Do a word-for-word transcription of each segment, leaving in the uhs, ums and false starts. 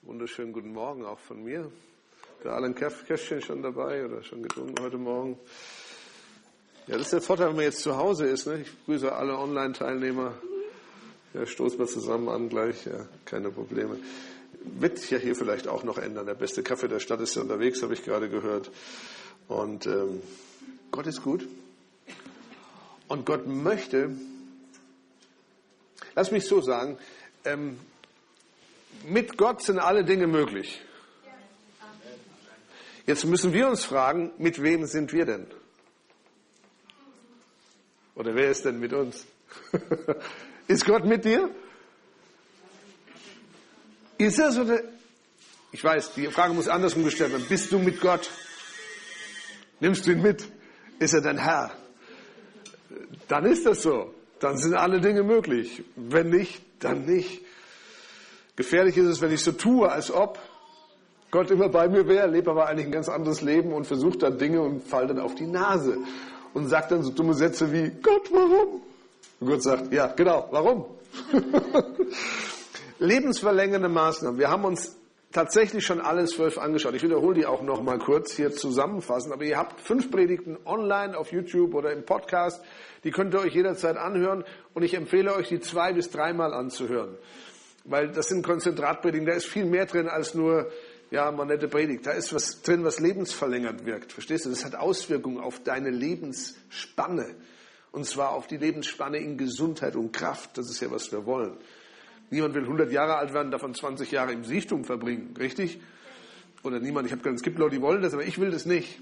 Wunderschönen guten Morgen auch von mir. Der Alan Kästchen schon dabei oder schon getrunken heute Morgen. Ja, das ist der Vorteil, wenn man jetzt zu Hause ist. Ne? Ich grüße alle Online-Teilnehmer. Ja, stoßen wir zusammen an gleich. Ja, keine Probleme. Wird sich ja hier vielleicht auch noch ändern. Der beste Kaffee der Stadt ist ja unterwegs, habe ich gerade gehört. Und ähm, Gott ist gut. Und Gott möchte, lass mich so sagen, ähm, mit Gott sind alle Dinge möglich. Jetzt müssen wir uns fragen, mit wem sind wir denn? Oder wer ist denn mit uns? Ist Gott mit dir? Ist das oder? Ich weiß, die Frage muss andersrum gestellt werden. Bist du mit Gott? Nimmst du ihn mit? Ist er dein Herr? Dann ist das so. Dann sind alle Dinge möglich. Wenn nicht, dann nicht. Gefährlich ist es, wenn ich so tue, als ob Gott immer bei mir wäre, lebe aber eigentlich ein ganz anderes Leben und versuche dann Dinge und falle dann auf die Nase und sagt dann so dumme Sätze wie, Gott, warum? Und Gott sagt, ja, genau, warum? Lebensverlängernde Maßnahmen. Wir haben uns tatsächlich schon alle zwölf angeschaut. Ich wiederhole die auch noch mal kurz hier zusammenfassen. Aber ihr habt fünf Predigten online auf YouTube oder im Podcast. Die könnt ihr euch jederzeit anhören. Und ich empfehle euch, die zwei- bis dreimal anzuhören. Weil das sind Konzentratpredigten. Da ist viel mehr drin als nur, ja, mal nette Predigt. Da ist was drin, was lebensverlängert wirkt. Verstehst du? Das hat Auswirkungen auf deine Lebensspanne. Und zwar auf die Lebensspanne in Gesundheit und Kraft. Das ist ja, was wir wollen. Niemand will hundert Jahre alt werden, davon zwanzig Jahre im Siechtum verbringen. Richtig? Oder niemand. Ich habe gesagt, es gibt Leute, die wollen das, aber ich will das nicht.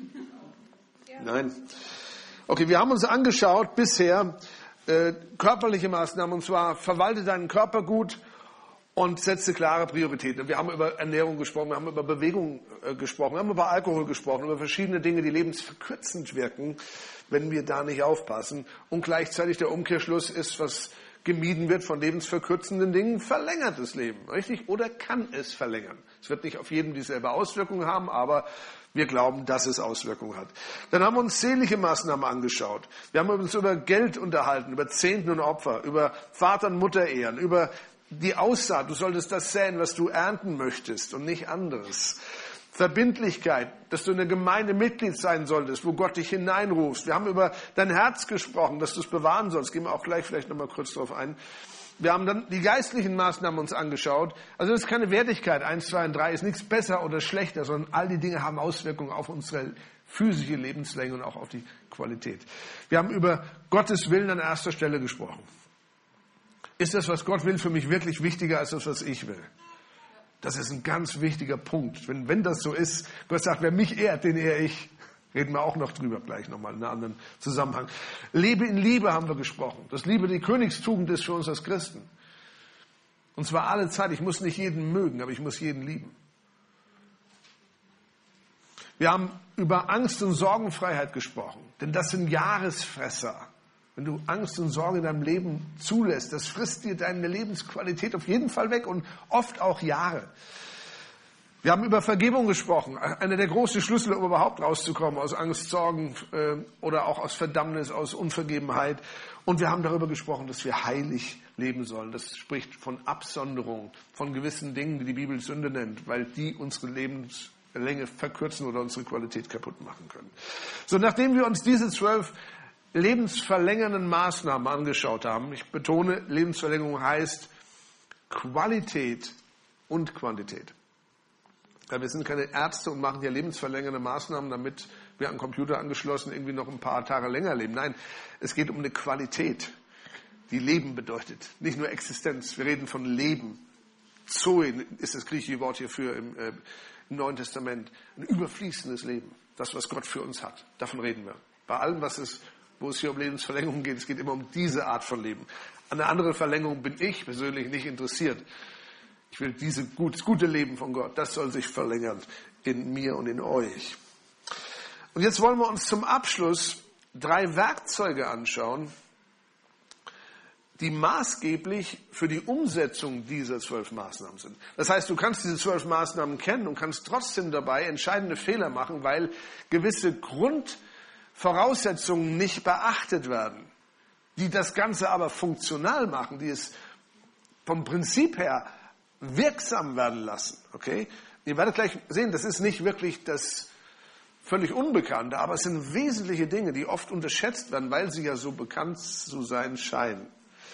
Ja. Nein. Okay, wir haben uns angeschaut bisher äh, körperliche Maßnahmen. Und zwar verwalte deinen Körper gut und setze klare Prioritäten. Wir haben über Ernährung gesprochen, wir haben über Bewegung äh, gesprochen, wir haben über Alkohol gesprochen, über verschiedene Dinge, die lebensverkürzend wirken, wenn wir da nicht aufpassen. Und gleichzeitig der Umkehrschluss ist, was gemieden wird von lebensverkürzenden Dingen, verlängert das Leben, richtig? Oder kann es verlängern? Es wird nicht auf jeden dieselbe Auswirkungen haben, aber wir glauben, dass es Auswirkungen hat. Dann haben wir uns seelische Maßnahmen angeschaut. Wir haben uns über Geld unterhalten, über Zehnten und Opfer, über Vater- und Mutterehren, über die Aussaat. Du solltest das säen, was du ernten möchtest und nicht anderes. Verbindlichkeit, dass du in der Gemeinde Mitglied sein solltest, wo Gott dich hineinrufst. Wir haben über dein Herz gesprochen, dass du es bewahren sollst. Gehen wir auch gleich vielleicht nochmal kurz drauf ein. Wir haben dann die geistlichen Maßnahmen uns angeschaut. Also das ist keine Wertigkeit. Eins, zwei und drei ist nichts besser oder schlechter, sondern all die Dinge haben Auswirkungen auf unsere physische Lebenslänge und auch auf die Qualität. Wir haben über Gottes Willen an erster Stelle gesprochen. Ist das, was Gott will, für mich wirklich wichtiger als das, was ich will? Das ist ein ganz wichtiger Punkt. Wenn, wenn das so ist, Gott sagt, wer mich ehrt, den ehre ich. Reden wir auch noch drüber, gleich nochmal in einem anderen Zusammenhang. Lebe in Liebe haben wir gesprochen. Das Liebe die Königstugend ist für uns als Christen. Und zwar alle Zeit. Ich muss nicht jeden mögen, aber ich muss jeden lieben. Wir haben über Angst und Sorgenfreiheit gesprochen. Denn das sind Jahresfresser. Wenn du Angst und Sorge in deinem Leben zulässt, das frisst dir deine Lebensqualität auf jeden Fall weg und oft auch Jahre. Wir haben über Vergebung gesprochen. Einer der großen Schlüssel, um überhaupt rauszukommen aus Angst, Sorgen äh, oder auch aus Verdammnis, aus Unvergebenheit. Und wir haben darüber gesprochen, dass wir heilig leben sollen. Das spricht von Absonderung, von gewissen Dingen, die die Bibel Sünde nennt, weil die unsere Lebenslänge verkürzen oder unsere Qualität kaputt machen können. So, nachdem wir uns diese zwölf lebensverlängernden Maßnahmen angeschaut haben. Ich betone, Lebensverlängerung heißt Qualität und Quantität. Ja, wir sind keine Ärzte und machen hier lebensverlängernde Maßnahmen, damit wir an den Computer angeschlossen irgendwie noch ein paar Tage länger leben. Nein, es geht um eine Qualität, die Leben bedeutet. Nicht nur Existenz, wir reden von Leben. Zoe ist das griechische Wort hierfür im, äh, im Neuen Testament. Ein überfließendes Leben, das, was Gott für uns hat. Davon reden wir. Bei allem, was es wo es hier um Lebensverlängerung geht. Es geht immer um diese Art von Leben. An eine andere Verlängerung bin ich persönlich nicht interessiert. Ich will diese gut, das gute Leben von Gott, das soll sich verlängern in mir und in euch. Und jetzt wollen wir uns zum Abschluss drei Werkzeuge anschauen, die maßgeblich für die Umsetzung dieser zwölf Maßnahmen sind. Das heißt, du kannst diese zwölf Maßnahmen kennen und kannst trotzdem dabei entscheidende Fehler machen, weil gewisse Grund Voraussetzungen nicht beachtet werden, die das Ganze aber funktional machen, die es vom Prinzip her wirksam werden lassen. Okay? Ihr werdet gleich sehen, das ist nicht wirklich das völlig Unbekannte, aber es sind wesentliche Dinge, die oft unterschätzt werden, weil sie ja so bekannt zu sein scheinen.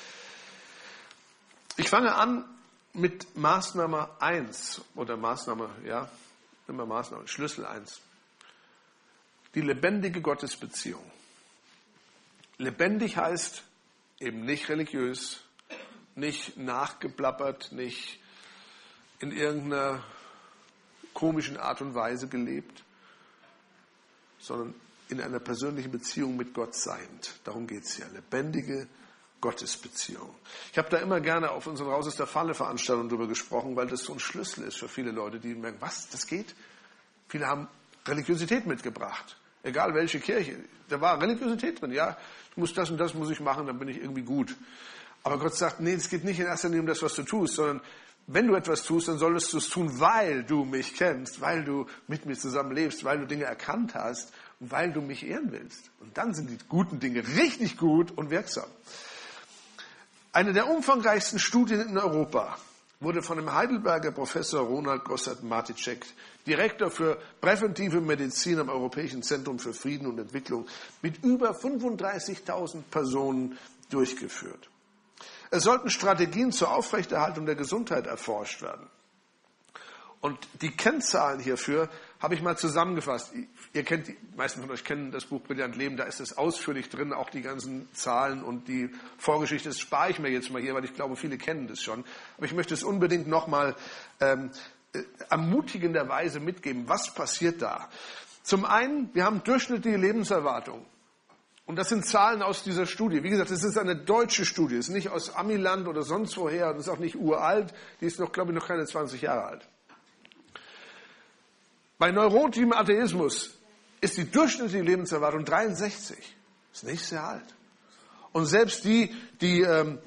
Ich fange an mit Maßnahme eins oder Maßnahme, ja, immer Maßnahme, Schlüssel eins. Die lebendige Gottesbeziehung. Lebendig heißt eben nicht religiös, nicht nachgeplappert, nicht in irgendeiner komischen Art und Weise gelebt, sondern in einer persönlichen Beziehung mit Gott seiend. Darum geht es ja. Lebendige Gottesbeziehung. Ich habe da immer gerne auf unseren Raus aus der Falle Veranstaltungen darüber gesprochen, weil das so ein Schlüssel ist für viele Leute, die merken, was, das geht? Viele haben Religiosität mitgebracht. Egal welche Kirche. Da war Religiosität drin. Ja, ich muss das und das muss ich machen, dann bin ich irgendwie gut. Aber Gott sagt, nee, es geht nicht in erster Linie um das, was du tust, sondern wenn du etwas tust, dann solltest du es tun, weil du mich kennst, weil du mit mir zusammen lebst, weil du Dinge erkannt hast und weil du mich ehren willst. Und dann sind die guten Dinge richtig gut und wirksam. Eine der umfangreichsten Studien in Europa wurde von dem Heidelberger Professor Ronald Gossard-Marticek, Direktor für präventive Medizin am Europäischen Zentrum für Frieden und Entwicklung, mit über fünfunddreißigtausend Personen durchgeführt. Es sollten Strategien zur Aufrechterhaltung der Gesundheit erforscht werden. Und die Kennzahlen hierfür habe ich mal zusammengefasst. Ihr kennt, die meisten von euch kennen das Buch Brillant Leben, da ist es ausführlich drin, auch die ganzen Zahlen und die Vorgeschichte. Das spare ich mir jetzt mal hier, weil ich glaube, viele kennen das schon. Aber ich möchte es unbedingt nochmal ähm, äh, ermutigenderweise mitgeben. Was passiert da? Zum einen, wir haben durchschnittliche Lebenserwartung. Und das sind Zahlen aus dieser Studie. Wie gesagt, das ist eine deutsche Studie. Es ist nicht aus Amiland oder sonst woher. Und ist auch nicht uralt. Die ist noch, glaube ich, noch keine zwanzig Jahre alt. Bei neurotischem Atheismus ist die durchschnittliche Lebenserwartung dreiundsechzig. Ist nicht sehr alt. Und selbst die, die, ähm,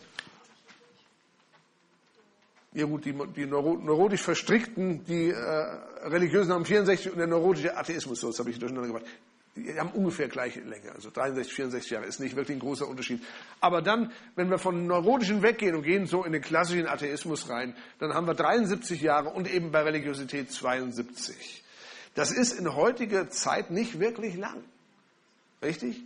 ja gut, die, die neuro, neurotisch Verstrickten, die äh, Religiösen haben vierundsechzig und der neurotische Atheismus, so, das habe ich durcheinander gebracht. Die haben ungefähr gleiche Länge, also dreiundsechzig, vierundsechzig Jahre, ist nicht wirklich ein großer Unterschied. Aber dann, wenn wir von neurotischen weggehen und gehen so in den klassischen Atheismus rein, dann haben wir dreiundsiebzig Jahre und eben bei Religiosität zweiundsiebzig. Das ist in heutiger Zeit nicht wirklich lang. Richtig?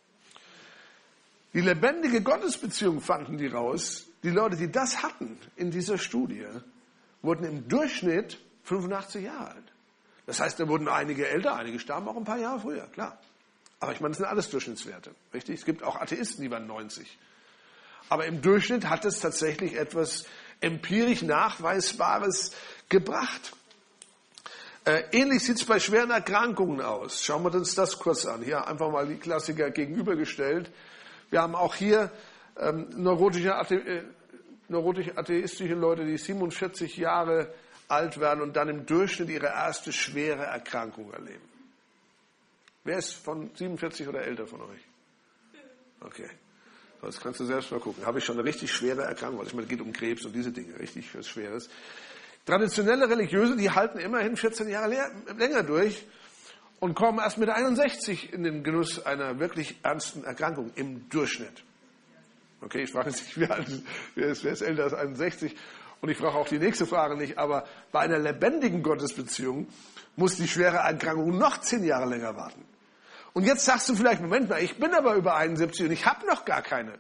Die lebendige Gottesbeziehung fanden die raus. Die Leute, die das hatten in dieser Studie, wurden im Durchschnitt fünfundachtzig Jahre alt. Das heißt, da wurden einige älter, einige starben auch ein paar Jahre früher, klar. Aber ich meine, das sind alles Durchschnittswerte, richtig? Es gibt auch Atheisten, die waren neunzig. Aber im Durchschnitt hat es tatsächlich etwas empirisch Nachweisbares gebracht. Äh, ähnlich sieht es bei schweren Erkrankungen aus. Schauen wir uns das kurz an. Hier einfach mal die Klassiker gegenübergestellt. Wir haben auch hier ähm, neurotische, Athe äh, neurotisch atheistische Leute, die siebenundvierzig Jahre alt werden und dann im Durchschnitt ihre erste schwere Erkrankung erleben. Wer ist von siebenundvierzig oder älter von euch? Okay. So, jetzt kannst du selbst mal gucken. Habe ich schon eine richtig schwere Erkrankung? Ich meine, es geht um Krebs und diese Dinge, richtig was Schweres. Traditionelle Religiöse, die halten immerhin vierzehn Jahre länger durch und kommen erst mit einundsechzig in den Genuss einer wirklich ernsten Erkrankung im Durchschnitt. Okay, ich frage jetzt nicht, wer ist, wer ist, wer ist älter als einundsechzig? Und ich frage auch die nächste Frage nicht, aber bei einer lebendigen Gottesbeziehung muss die schwere Erkrankung noch zehn Jahre länger warten. Und jetzt sagst du vielleicht, Moment mal, ich bin aber über einundsiebzig und ich habe noch gar keine.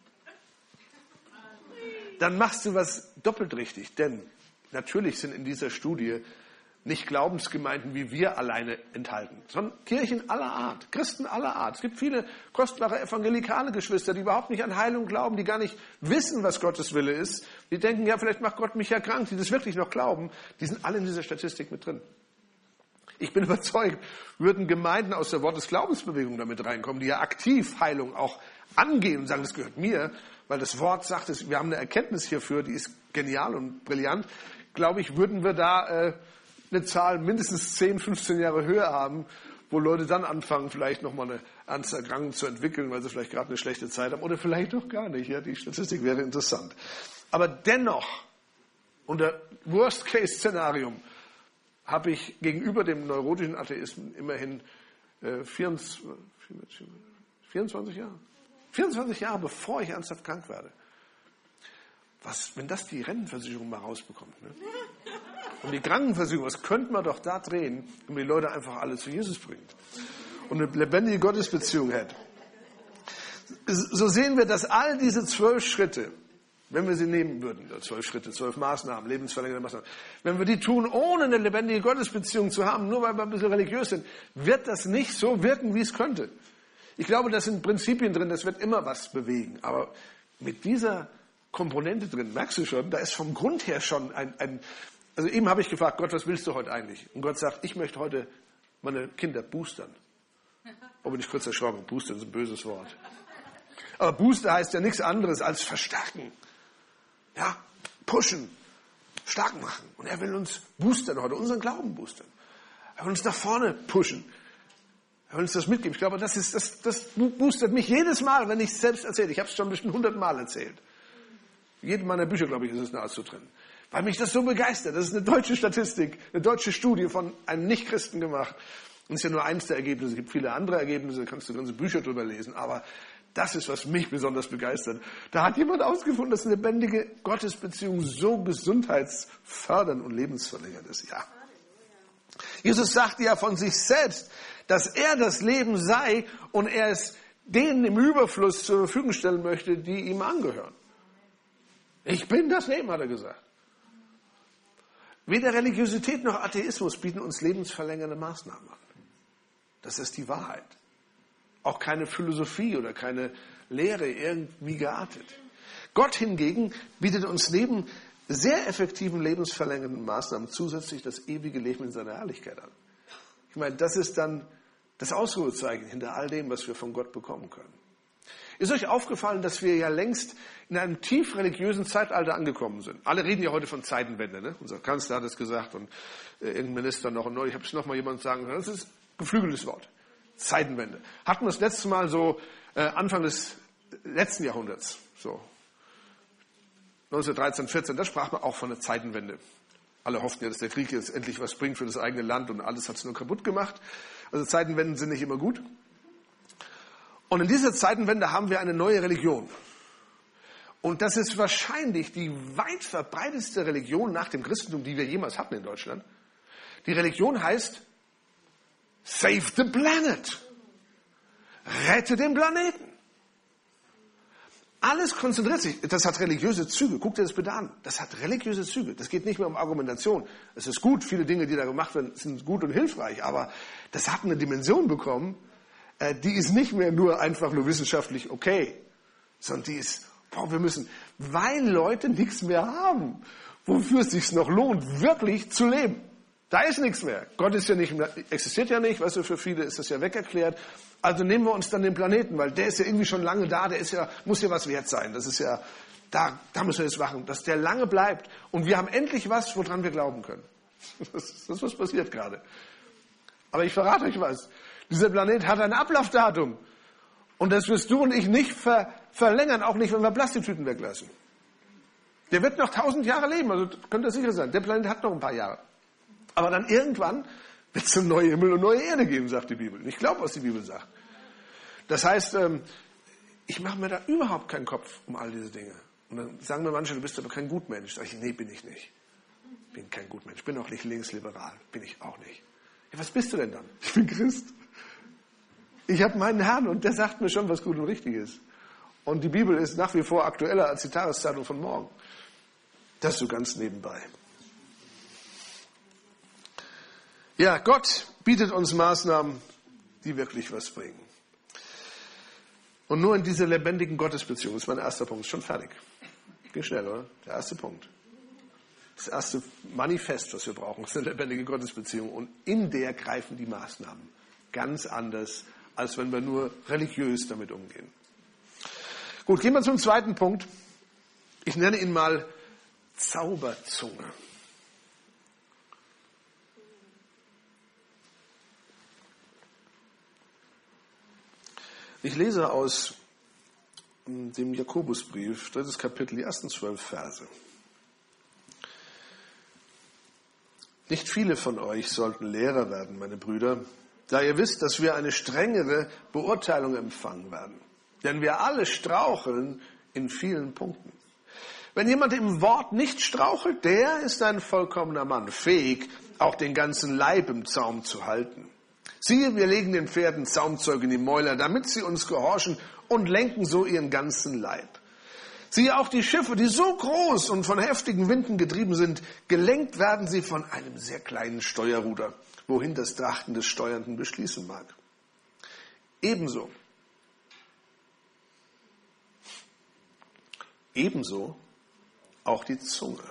Dann machst du was doppelt richtig, denn natürlich sind in dieser Studie nicht Glaubensgemeinden wie wir alleine enthalten, sondern Kirchen aller Art, Christen aller Art. Es gibt viele kostbare evangelikale Geschwister, die überhaupt nicht an Heilung glauben, die gar nicht wissen, was Gottes Wille ist. Die denken, ja, vielleicht macht Gott mich ja krank, die das wirklich noch glauben. Die sind alle in dieser Statistik mit drin. Ich bin überzeugt, würden Gemeinden aus der Wort des Glaubensbewegung damit reinkommen, die ja aktiv Heilung auch angehen und sagen, das gehört mir, weil das Wort sagt, wir haben eine Erkenntnis hierfür, die ist genial und brillant, glaube ich, würden wir da äh, eine Zahl mindestens zehn, fünfzehn Jahre höher haben, wo Leute dann anfangen, vielleicht nochmal eine ernste Erkrankung zu entwickeln, weil sie vielleicht gerade eine schlechte Zeit haben oder vielleicht doch gar nicht. Ja, die Statistik wäre interessant. Aber dennoch, unter Worst-Case-Szenarium, habe ich gegenüber dem neurotischen Atheisten immerhin äh, vierundzwanzig, vierundzwanzig Jahre. vierundzwanzig Jahre, bevor ich ernsthaft krank werde. Was, wenn das die Rentenversicherung mal rausbekommt, ne? Und die Krankenversicherung, was könnte man doch da drehen, wenn man die Leute einfach alle zu Jesus bringt und eine lebendige Gottesbeziehung hätte. So sehen wir, dass all diese zwölf Schritte, wenn wir sie nehmen würden, zwölf Schritte, zwölf Maßnahmen, lebensverlängernde Maßnahmen, wenn wir die tun, ohne eine lebendige Gottesbeziehung zu haben, nur weil wir ein bisschen religiös sind, wird das nicht so wirken, wie es könnte. Ich glaube, da sind Prinzipien drin, das wird immer was bewegen. Aber mit dieser Komponente drin, merkst du schon, da ist vom Grund her schon ein, ein also eben habe ich gefragt, Gott, was willst du heute eigentlich? Und Gott sagt, ich möchte heute meine Kinder boostern. Oh, bin ich kurz erschrocken, boostern ist ein böses Wort. Aber Booster heißt ja nichts anderes als verstärken. Ja, pushen, stark machen. Und er will uns boostern heute, unseren Glauben boostern. Er will uns nach vorne pushen. Er will uns das mitgeben. Ich glaube, das, ist, das, das boostert mich jedes Mal, wenn ich es selbst erzähle. Ich habe es schon bestimmt hundertmal erzählt. In jedem meiner Bücher, glaube ich, ist es nahezu drin. Weil mich das so begeistert. Das ist eine deutsche Statistik, eine deutsche Studie von einem Nichtchristen gemacht. Und es ist ja nur eins der Ergebnisse. Es gibt viele andere Ergebnisse, da kannst du ganze Bücher drüber lesen. Aber das ist, was mich besonders begeistert. Da hat jemand ausgefunden, dass eine lebendige Gottesbeziehung so gesundheitsfördernd und lebensverlängernd ist. Ja. Jesus sagte ja von sich selbst, dass er das Leben sei und er es denen im Überfluss zur Verfügung stellen möchte, die ihm angehören. Ich bin das Leben, hat er gesagt. Weder Religiosität noch Atheismus bieten uns lebensverlängernde Maßnahmen an. Das ist die Wahrheit. Auch keine Philosophie oder keine Lehre irgendwie geartet. Gott hingegen bietet uns neben sehr effektiven lebensverlängernden Maßnahmen zusätzlich das ewige Leben in seiner Herrlichkeit an. Ich meine, das ist dann das Ausrufezeichen hinter all dem, was wir von Gott bekommen können. Ist euch aufgefallen, dass wir ja längst in einem tief religiösen Zeitalter angekommen sind? Alle reden ja heute von Zeitenwende. Ne? Unser Kanzler hat es gesagt und äh, irgendein Minister noch. Und ich habe es noch mal jemand sagen hören. Das ist ein geflügeltes Wort. Zeitenwende. Hatten wir das letzte Mal so äh, Anfang des letzten Jahrhunderts. So neunzehnhundertdreizehn, vierzehn, da sprach man auch von der Zeitenwende. Alle hofften ja, dass der Krieg jetzt endlich was bringt für das eigene Land und alles hat es nur kaputt gemacht. Also Zeitenwenden sind nicht immer gut. Und in dieser Zeitenwende haben wir eine neue Religion. Und das ist wahrscheinlich die weit verbreitetste Religion nach dem Christentum, die wir jemals hatten in Deutschland. Die Religion heißt Save the Planet. Rette den Planeten. Alles konzentriert sich. Das hat religiöse Züge. Guck dir das bitte an. Das hat religiöse Züge. Das geht nicht mehr um Argumentation. Es ist gut, viele Dinge, die da gemacht werden, sind gut und hilfreich. Aber das hat eine Dimension bekommen, die ist nicht mehr nur einfach nur wissenschaftlich okay, sondern die ist, boah, wir müssen, weil Leute nichts mehr haben, wofür es sich noch lohnt, wirklich zu leben. Da ist nichts mehr. Gott ist ja nicht, existiert ja nicht, weißt du, für viele ist das ja wegerklärt. Also nehmen wir uns dann den Planeten, weil der ist ja irgendwie schon lange da, der ist ja, muss ja was wert sein. Das ist ja, da, da müssen wir jetzt machen, dass der lange bleibt. Und wir haben endlich was, woran wir glauben können. Das ist, das ist was passiert gerade. Aber ich verrate euch was. Dieser Planet hat ein Ablaufdatum. Und das wirst du und ich nicht ver- verlängern, auch nicht, wenn wir Plastiktüten weglassen. Der wird noch tausend Jahre leben, also könnt ihr sicher sein. Der Planet hat noch ein paar Jahre. Aber dann irgendwann wird es einen neuen Himmel und neue Erde geben, sagt die Bibel. Und ich glaube, was die Bibel sagt. Das heißt, ich mache mir da überhaupt keinen Kopf um all diese Dinge. Und dann sagen mir manche, du bist aber kein Gutmensch. Sag ich, nee, bin ich nicht. Ich bin kein Gutmensch. Ich bin auch nicht linksliberal. Bin ich auch nicht. Ja, was bist du denn dann? Ich bin Christ. Ich habe meinen Herrn und der sagt mir schon, was gut und richtig ist. Und die Bibel ist nach wie vor aktueller als die Tageszeitung von morgen. Das so ganz nebenbei. Ja, Gott bietet uns Maßnahmen, die wirklich was bringen. Und nur in dieser lebendigen Gottesbeziehung, das ist mein erster Punkt, ist schon fertig. Geht schnell, oder? Der erste Punkt. Das erste Manifest, was wir brauchen, ist eine lebendige Gottesbeziehung. Und in der greifen die Maßnahmen ganz anders, als wenn wir nur religiös damit umgehen. Gut, gehen wir zum zweiten Punkt. Ich nenne ihn mal Zauberzunge. Ich lese aus dem Jakobusbrief, drittes Kapitel, die ersten zwölf Verse. Nicht viele von euch sollten Lehrer werden, meine Brüder, da ihr wisst, dass wir eine strengere Beurteilung empfangen werden. Denn wir alle straucheln in vielen Punkten. Wenn jemand im Wort nicht strauchelt, der ist ein vollkommener Mann, fähig, auch den ganzen Leib im Zaum zu halten. Siehe, wir legen den Pferden Zaumzeug in die Mäuler, damit sie uns gehorchen und lenken so ihren ganzen Leib. Siehe, auch die Schiffe, die so groß und von heftigen Winden getrieben sind, gelenkt werden sie von einem sehr kleinen Steuerruder, wohin das Trachten des Steuernden beschließen mag. Ebenso, ebenso auch die Zunge.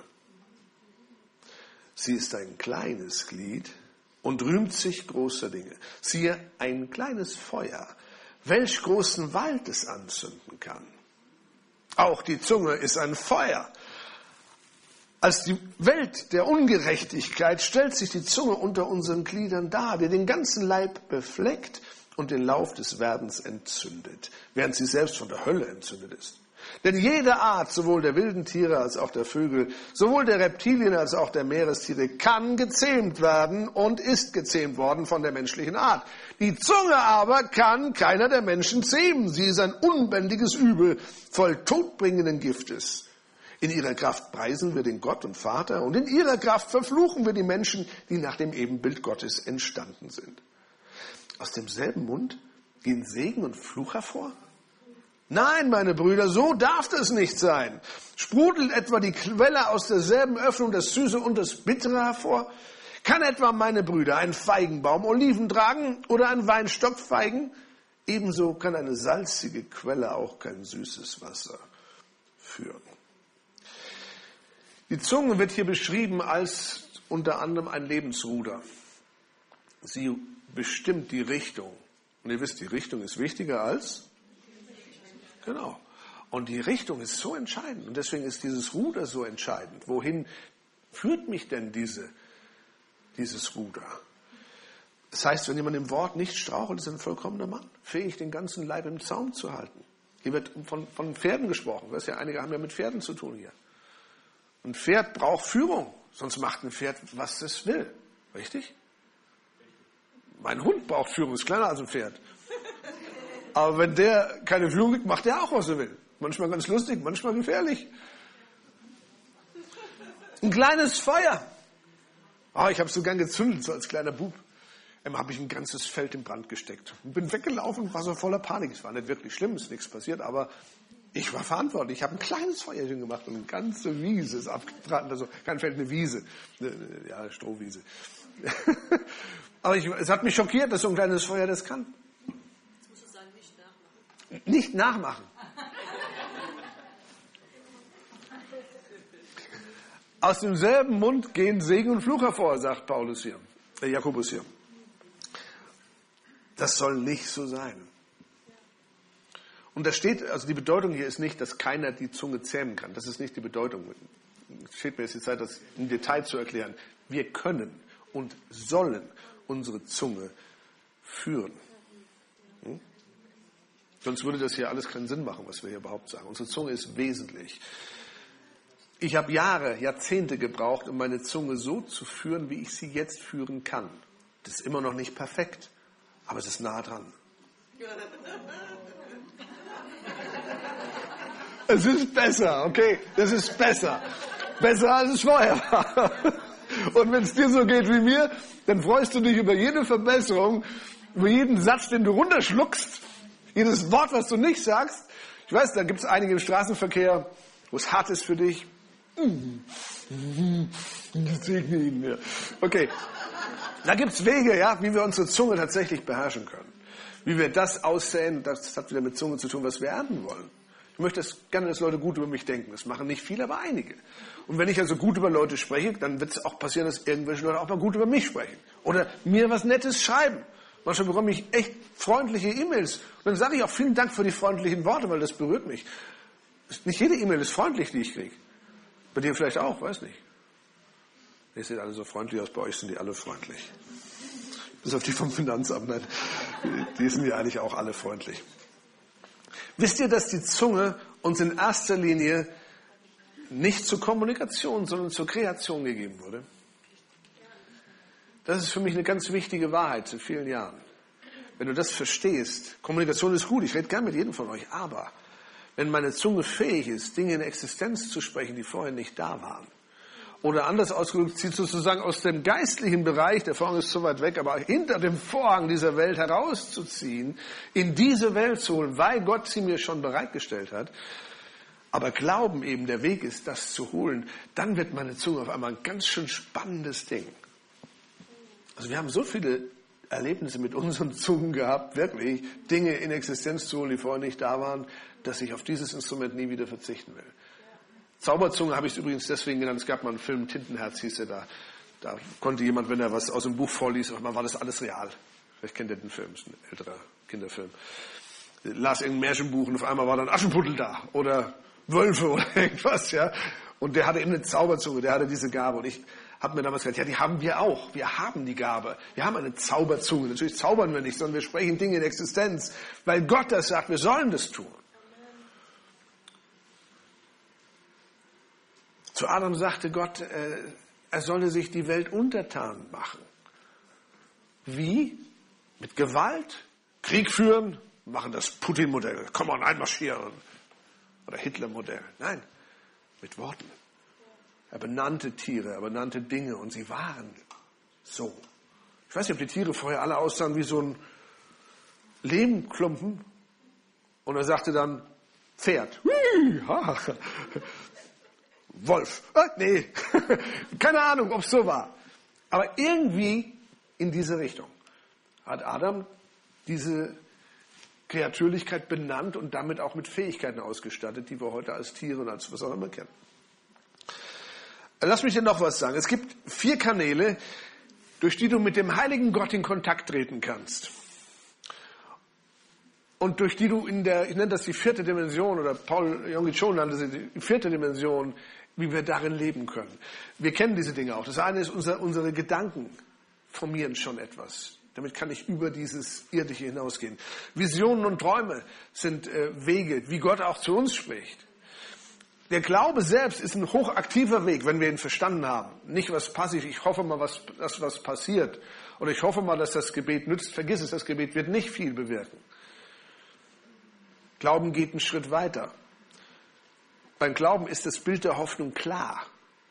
Sie ist ein kleines Glied und rühmt sich großer Dinge. Siehe, ein kleines Feuer, welch großen Wald es anzünden kann. Auch die Zunge ist ein Feuer. Als die Welt der Ungerechtigkeit stellt sich die Zunge unter unseren Gliedern dar, die den ganzen Leib befleckt und den Lauf des Werdens entzündet, während sie selbst von der Hölle entzündet ist. Denn jede Art, sowohl der wilden Tiere als auch der Vögel, sowohl der Reptilien als auch der Meerestiere, kann gezähmt werden und ist gezähmt worden von der menschlichen Art. Die Zunge aber kann keiner der Menschen zähmen. Sie ist ein unbändiges Übel, voll todbringenden Giftes. In ihrer Kraft preisen wir den Gott und Vater und in ihrer Kraft verfluchen wir die Menschen, die nach dem Ebenbild Gottes entstanden sind. Aus demselben Mund gehen Segen und Fluch hervor? Nein, meine Brüder, so darf das nicht sein. Sprudelt etwa die Quelle aus derselben Öffnung das Süße und das Bittere hervor? Kann etwa, meine Brüder, ein Feigenbaum Oliven tragen oder ein Weinstock Feigen? Ebenso kann eine salzige Quelle auch kein süßes Wasser führen. Die Zunge wird hier beschrieben als unter anderem ein Lebensruder. Sie bestimmt die Richtung. Und ihr wisst, die Richtung ist wichtiger als... Genau. Und die Richtung ist so entscheidend. Und deswegen ist dieses Ruder so entscheidend. Wohin führt mich denn diese, dieses Ruder? Das heißt, wenn jemand im Wort nicht strauchelt, ist er ein vollkommener Mann. Fähig, den ganzen Leib im Zaum zu halten. Hier wird von, von Pferden gesprochen. Weißt ja, einige haben ja mit Pferden zu tun hier. Ein Pferd braucht Führung. Sonst macht ein Pferd, was es will. Richtig? Mein Hund braucht Führung. Ist kleiner als ein Pferd. Aber wenn der keine Führung kriegt, macht der auch, was er will. Manchmal ganz lustig, manchmal gefährlich. Ein kleines Feuer. Oh, ich habe es so gern gezündelt, so als kleiner Bub. Einmal habe ich ein ganzes Feld in Brand gesteckt. Und bin weggelaufen, war so voller Panik. Es war nicht wirklich schlimm, es ist nichts passiert, aber ich war verantwortlich. Ich habe ein kleines Feuerchen gemacht und eine ganze Wiese ist abgebrannt. Also kein Feld, eine Wiese. Ja, eine Strohwiese. Aber ich, es hat mich schockiert, dass so ein kleines Feuer das kann. Nicht nachmachen. Aus demselben Mund gehen Segen und Fluch hervor, sagt Paulus hier, äh Jakobus hier. Das soll nicht so sein. Und da steht, also die Bedeutung hier ist nicht, dass keiner die Zunge zähmen kann. Das ist nicht die Bedeutung. Es fehlt mir jetzt die Zeit, das im Detail zu erklären. Wir können und sollen unsere Zunge führen. Hm? Sonst würde das hier alles keinen Sinn machen, was wir hier überhaupt sagen. Unsere Zunge ist wesentlich. Ich habe Jahre, Jahrzehnte gebraucht, um meine Zunge so zu führen, wie ich sie jetzt führen kann. Das ist immer noch nicht perfekt, aber es ist nah dran. Es ist besser, okay? Das ist besser. Besser, als es vorher war. Und wenn es dir so geht wie mir, dann freust du dich über jede Verbesserung, über jeden Satz, den du runterschluckst. Jedes Wort, was du nicht sagst. Ich weiß, da gibt es einige im Straßenverkehr, wo es hart ist für dich. Ich segne ihn mir. Okay. Da gibt es Wege, ja, wie wir unsere Zunge tatsächlich beherrschen können. Wie wir das aussäen, das hat wieder mit Zunge zu tun, was wir ernten wollen. Ich möchte das, gerne, dass Leute gut über mich denken. Das machen nicht viele, aber einige. Und wenn ich also gut über Leute spreche, dann wird es auch passieren, dass irgendwelche Leute auch mal gut über mich sprechen. Oder mir was Nettes schreiben. Manchmal bekomme ich echt freundliche E-Mails. Und dann sage ich auch vielen Dank für die freundlichen Worte, weil das berührt mich. Nicht jede E-Mail ist freundlich, die ich kriege. Bei dir vielleicht auch, weiß nicht. Ihr seht alle so freundlich aus, bei euch sind die alle freundlich. Bis auf die vom Finanzamt, nein. Die sind ja eigentlich auch alle freundlich. Wisst ihr, dass die Zunge uns in erster Linie nicht zur Kommunikation, sondern zur Kreation gegeben wurde? Das ist für mich eine ganz wichtige Wahrheit seit vielen Jahren. Wenn du das verstehst, Kommunikation ist gut, ich rede gern mit jedem von euch, aber wenn meine Zunge fähig ist, Dinge in Existenz zu sprechen, die vorher nicht da waren. Oder anders ausgedrückt, sie sozusagen aus dem geistlichen Bereich, der Vorhang ist so weit weg, aber hinter dem Vorhang dieser Welt herauszuziehen, in diese Welt zu holen, weil Gott sie mir schon bereitgestellt hat. Aber Glauben eben der Weg ist, das zu holen, dann wird meine Zunge auf einmal ein ganz schön spannendes Ding. Also wir haben so viele Erlebnisse mit unseren Zungen gehabt, wirklich Dinge in Existenz zu holen, die vorher nicht da waren, dass ich auf dieses Instrument nie wieder verzichten will. Zauberzunge habe ich es übrigens deswegen genannt. Es gab mal einen Film, Tintenherz hieß er da. Da konnte jemand, wenn er was aus dem Buch vorliest, mal war das alles real. Vielleicht kennt ihr den Film, das ist ein älterer Kinderfilm. Las irgendein Märchenbuch und auf einmal war dann Aschenputtel da oder Wölfe oder irgendwas, ja. Und der hatte eben eine Zauberzunge, der hatte diese Gabe. Und ich habe mir damals gesagt, ja, die haben wir auch. Wir haben die Gabe. Wir haben eine Zauberzunge. Natürlich zaubern wir nicht, sondern wir sprechen Dinge in Existenz, weil Gott das sagt, wir sollen das tun. Zu Adam sagte Gott, äh, er solle sich die Welt untertan machen. Wie? Mit Gewalt? Krieg führen? Machen das Putin-Modell. Komm mal einmarschieren. Oder Hitler-Modell. Nein, mit Worten. Er benannte Tiere, er benannte Dinge und sie waren so. Ich weiß nicht, ob die Tiere vorher alle aussahen wie so ein Lehmklumpen. Und er sagte dann Pferd. Hui, ha. Wolf. Ah, nee, keine Ahnung, ob es so war. Aber irgendwie in diese Richtung hat Adam diese Kreatürlichkeit benannt und damit auch mit Fähigkeiten ausgestattet, die wir heute als Tiere und als was auch immer kennen. Lass mich dir noch was sagen. Es gibt vier Kanäle, durch die du mit dem heiligen Gott in Kontakt treten kannst. Und durch die du in der, ich nenne das die vierte Dimension, oder Paul Yonggi Cho nannte sie die vierte Dimension, wie wir darin leben können. Wir kennen diese Dinge auch. Das eine ist, unser, unsere Gedanken formieren schon etwas. Damit kann ich über dieses Irdische hinausgehen. Visionen und Träume sind äh, Wege, wie Gott auch zu uns spricht. Der Glaube selbst ist ein hochaktiver Weg, wenn wir ihn verstanden haben. Nicht was passiv, ich hoffe mal, was, dass was passiert. Oder ich hoffe mal, dass das Gebet nützt. Vergiss es, das Gebet wird nicht viel bewirken. Glauben geht einen Schritt weiter. Beim Glauben ist das Bild der Hoffnung klar.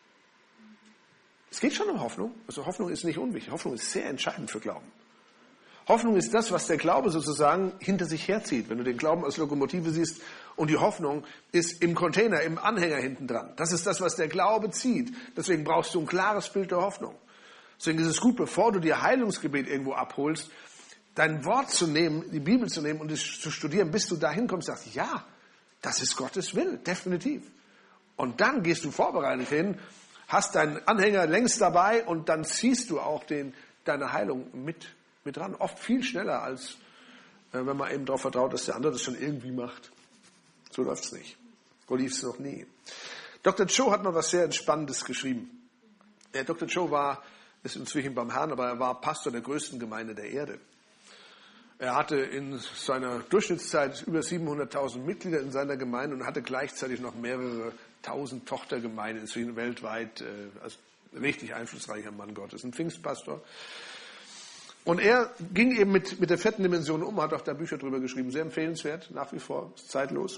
Es geht schon um Hoffnung. Also Hoffnung ist nicht unwichtig. Hoffnung ist sehr entscheidend für Glauben. Hoffnung ist das, was der Glaube sozusagen hinter sich herzieht. Wenn du den Glauben als Lokomotive siehst und die Hoffnung ist im Container, im Anhänger hinten dran. Das ist das, was der Glaube zieht. Deswegen brauchst du ein klares Bild der Hoffnung. Deswegen ist es gut, bevor du dir Heilungsgebet irgendwo abholst, dein Wort zu nehmen, die Bibel zu nehmen und es zu studieren, bis du dahin kommst und sagst, ja, das ist Gottes Wille, definitiv. Und dann gehst du vorbereitet hin, hast deinen Anhänger längst dabei und dann ziehst du auch den, deine Heilung mit, mit dran. Oft viel schneller, als äh, wenn man eben darauf vertraut, dass der andere das schon irgendwie macht. So läuft es nicht. So lief es noch nie. Doktor Cho hat mal was sehr Entspannendes geschrieben. Der Doktor Cho war, ist inzwischen beim Herrn, aber er war Pastor der größten Gemeinde der Erde. Er hatte in seiner Durchschnittszeit über siebenhunderttausend Mitglieder in seiner Gemeinde und hatte gleichzeitig noch mehrere tausend Tochtergemeinden, inzwischen weltweit, als richtig einflussreicher Mann Gottes, ein Pfingstpastor. Und er ging eben mit, mit der vierten Dimension um, hat auch da Bücher drüber geschrieben, sehr empfehlenswert, nach wie vor, ist zeitlos.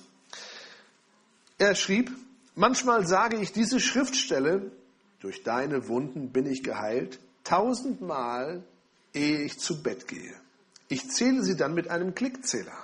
Er schrieb, manchmal sage ich diese Schriftstelle, durch deine Wunden bin ich geheilt, tausendmal, ehe ich zu Bett gehe. Ich zähle sie dann mit einem Klickzähler.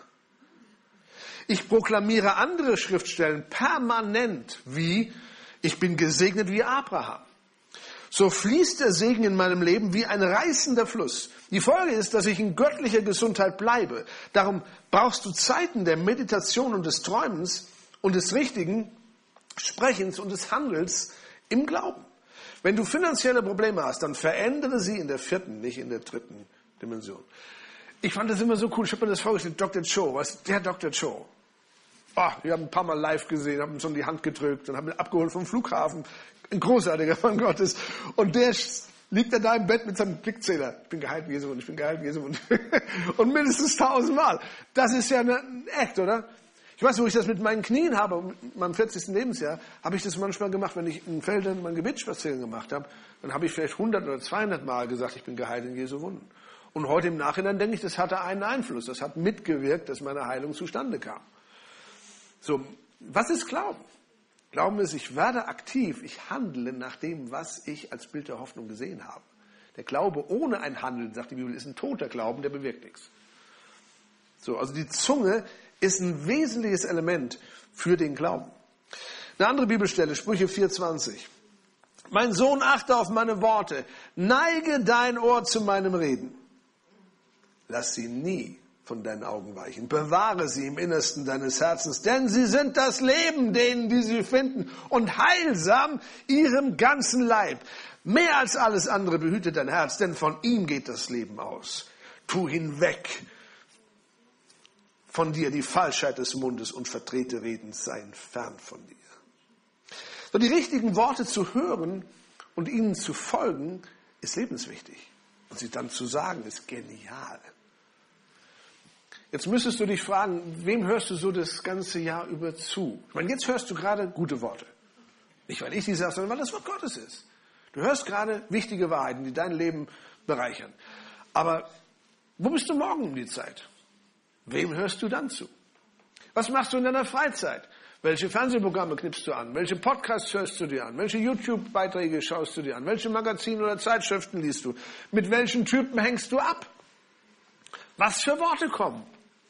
Ich proklamiere andere Schriftstellen permanent wie, ich bin gesegnet wie Abraham. So fließt der Segen in meinem Leben wie ein reißender Fluss. Die Folge ist, dass ich in göttlicher Gesundheit bleibe. Darum brauchst du Zeiten der Meditation und des Träumens und des richtigen Sprechens und des Handels im Glauben. Wenn du finanzielle Probleme hast, dann verändere sie in der vierten, nicht in der dritten Dimension. Ich fand das immer so cool. Ich habe mir das vorgestellt, Doktor Cho, was der Doktor Cho. Oh, wir haben ein paar Mal live gesehen, haben ihm schon die Hand gedrückt und haben ihn abgeholt vom Flughafen. Ein großartiger Mann Gottes. Und der liegt da im Bett mit seinem Klickzähler. Ich bin geheilt wie Jesu Mund, ich bin geheilt wie Jesu Mund. Und mindestens tausendmal. Das ist ja ein Act, oder? Ich weiß, wo ich das mit meinen Knien habe, mit meinem vierzigsten Lebensjahr, habe ich das manchmal gemacht, wenn ich in Feldern meinen Gebetsspaziergang gemacht habe. Dann habe ich vielleicht hundert oder zweihundert Mal gesagt, ich bin geheilt in Jesu Wunden. Und heute im Nachhinein denke ich, das hatte einen Einfluss. Das hat mitgewirkt, dass meine Heilung zustande kam. So, was ist Glauben? Glauben ist, ich werde aktiv, ich handle nach dem, was ich als Bild der Hoffnung gesehen habe. Der Glaube ohne ein Handeln, sagt die Bibel, ist ein toter Glauben, der bewirkt nichts. So, also die Zunge ist ein wesentliches Element für den Glauben. Eine andere Bibelstelle, Sprüche vier zwanzig. Mein Sohn, achte auf meine Worte, neige dein Ohr zu meinem Reden. Lass sie nie von deinen Augen weichen. Bewahre sie im Innersten deines Herzens, denn sie sind das Leben denen, die sie finden, und heilsam ihrem ganzen Leib. Mehr als alles andere behüte dein Herz, denn von ihm geht das Leben aus. Tu hinweg von dir die Falschheit des Mundes und verdrehte Reden seien fern von dir. So, die richtigen Worte zu hören und ihnen zu folgen, ist lebenswichtig. Und sie dann zu sagen, ist genial. Jetzt müsstest du dich fragen, wem hörst du so das ganze Jahr über zu? Ich meine, jetzt hörst du gerade gute Worte. Nicht, weil ich sie sage, sondern weil das Wort Gottes ist. Du hörst gerade wichtige Wahrheiten, die dein Leben bereichern. Aber wo bist du morgen um die Zeit? Wem hörst du dann zu? Was machst du in deiner Freizeit? Welche Fernsehprogramme knippst du an? Welche Podcasts hörst du dir an? Welche YouTube-Beiträge schaust du dir an? Welche Magazine oder Zeitschriften liest du? Mit welchen Typen hängst du ab? Was für Worte kommen?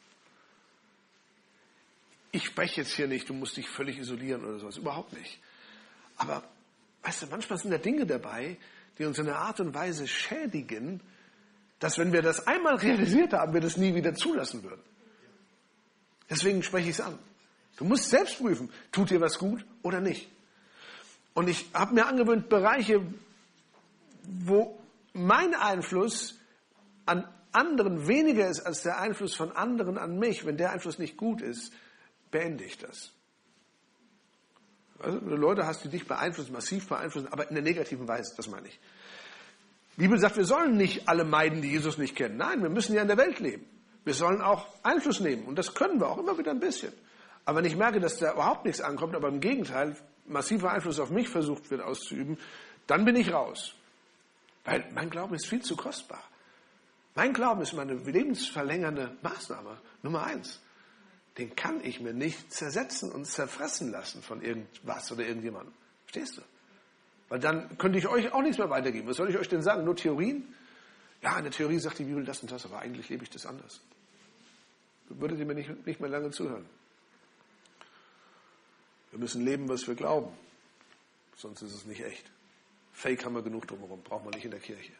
Ich spreche jetzt hier nicht, du musst dich völlig isolieren oder sowas, überhaupt nicht. Aber, weißt du, manchmal sind da Dinge dabei, die uns in einer Art und Weise schädigen, dass wenn wir das einmal realisiert haben, wir das nie wieder zulassen würden. Deswegen spreche ich es an. Du musst selbst prüfen, tut dir was gut oder nicht. Und ich habe mir angewöhnt, Bereiche, wo mein Einfluss an anderen weniger ist als der Einfluss von anderen an mich, wenn der Einfluss nicht gut ist, beende ich das. Also, wenn du Leute hast, die dich beeinflussen, massiv beeinflussen, aber in der negativen Weise, das meine ich. Die Bibel sagt, wir sollen nicht alle meiden, die Jesus nicht kennen. Nein, wir müssen ja in der Welt leben. Wir sollen auch Einfluss nehmen und das können wir auch immer wieder ein bisschen. Aber wenn ich merke, dass da überhaupt nichts ankommt, aber im Gegenteil massiver Einfluss auf mich versucht wird auszuüben, dann bin ich raus. Weil mein Glauben ist viel zu kostbar. Mein Glauben ist meine lebensverlängernde Maßnahme, Nummer eins. Den kann ich mir nicht zersetzen und zerfressen lassen von irgendwas oder irgendjemandem. Verstehst du? Weil dann könnte ich euch auch nichts mehr weitergeben. Was soll ich euch denn sagen? Nur Theorien? Ja, in der Theorie sagt die Bibel das und das, aber eigentlich lebe ich das anders. Würdet ihr mir nicht, nicht mehr lange zuhören? Wir müssen leben, was wir glauben. Sonst ist es nicht echt. Fake haben wir genug drumherum. Braucht man nicht in der Kirche.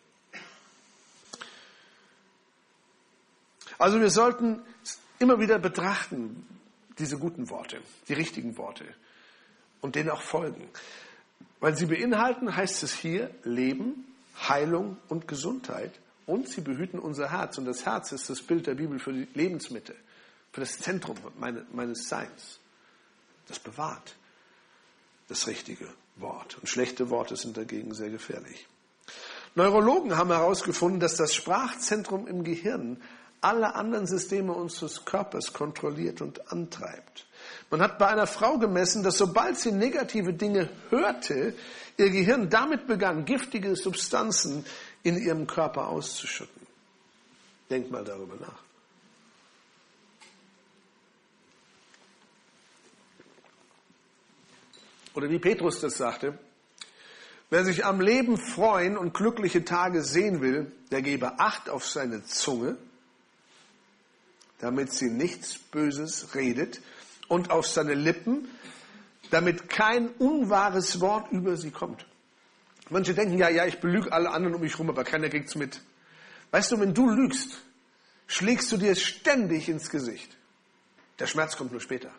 Also wir sollten immer wieder betrachten, diese guten Worte, die richtigen Worte und denen auch folgen. Weil sie beinhalten, heißt es hier, Leben, Heilung und Gesundheit und sie behüten unser Herz. Und das Herz ist das Bild der Bibel für die Lebensmitte, für das Zentrum meine, meines Seins. Das bewahrt das richtige Wort. Und schlechte Worte sind dagegen sehr gefährlich. Neurologen haben herausgefunden, dass das Sprachzentrum im Gehirn alle anderen Systeme unseres Körpers kontrolliert und antreibt. Man hat bei einer Frau gemessen, dass sobald sie negative Dinge hörte, ihr Gehirn damit begann, giftige Substanzen in ihrem Körper auszuschütten. Denkt mal darüber nach. Oder wie Petrus das sagte, wer sich am Leben freuen und glückliche Tage sehen will, der gebe Acht auf seine Zunge, damit sie nichts Böses redet, und auf seine Lippen, damit kein unwahres Wort über sie kommt. Manche denken, ja, ja, ich belüge alle anderen um mich rum, aber keiner kriegt's mit. Weißt du, wenn du lügst, schlägst du dir ständig ins Gesicht. Der Schmerz kommt nur später.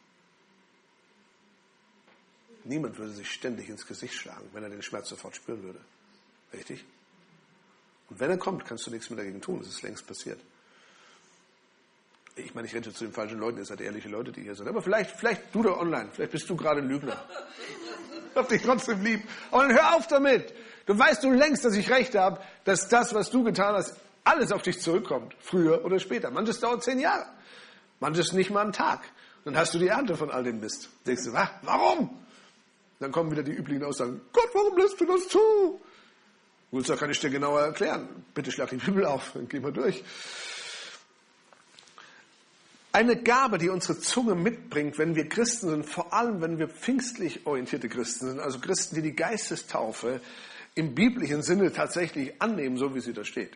Niemand würde sich ständig ins Gesicht schlagen, wenn er den Schmerz sofort spüren würde. Richtig? Und wenn er kommt, kannst du nichts mehr dagegen tun. Das ist längst passiert. Ich meine, ich rede zu den falschen Leuten, ihr seid ehrliche Leute, die hier sind. Aber vielleicht, vielleicht du da online, vielleicht bist du gerade ein Lügner. Ich hab dich trotzdem lieb. Aber dann hör auf damit. Du weißt du längst, dass ich recht habe, dass das, was du getan hast, alles auf dich zurückkommt. Früher oder später. Manches dauert zehn Jahre. Manches nicht mal einen Tag. Dann hast du die Ernte von all dem Mist. Denkst du, was? Warum? Dann kommen wieder die üblichen Aussagen. Gott, warum lässt du das zu? Gut, das kann ich dir genauer erklären. Bitte schlag die Bibel auf, dann gehen wir durch. Eine Gabe, die unsere Zunge mitbringt, wenn wir Christen sind, vor allem wenn wir pfingstlich orientierte Christen sind, also Christen, die die Geistestaufe im biblischen Sinne tatsächlich annehmen, so wie sie da steht.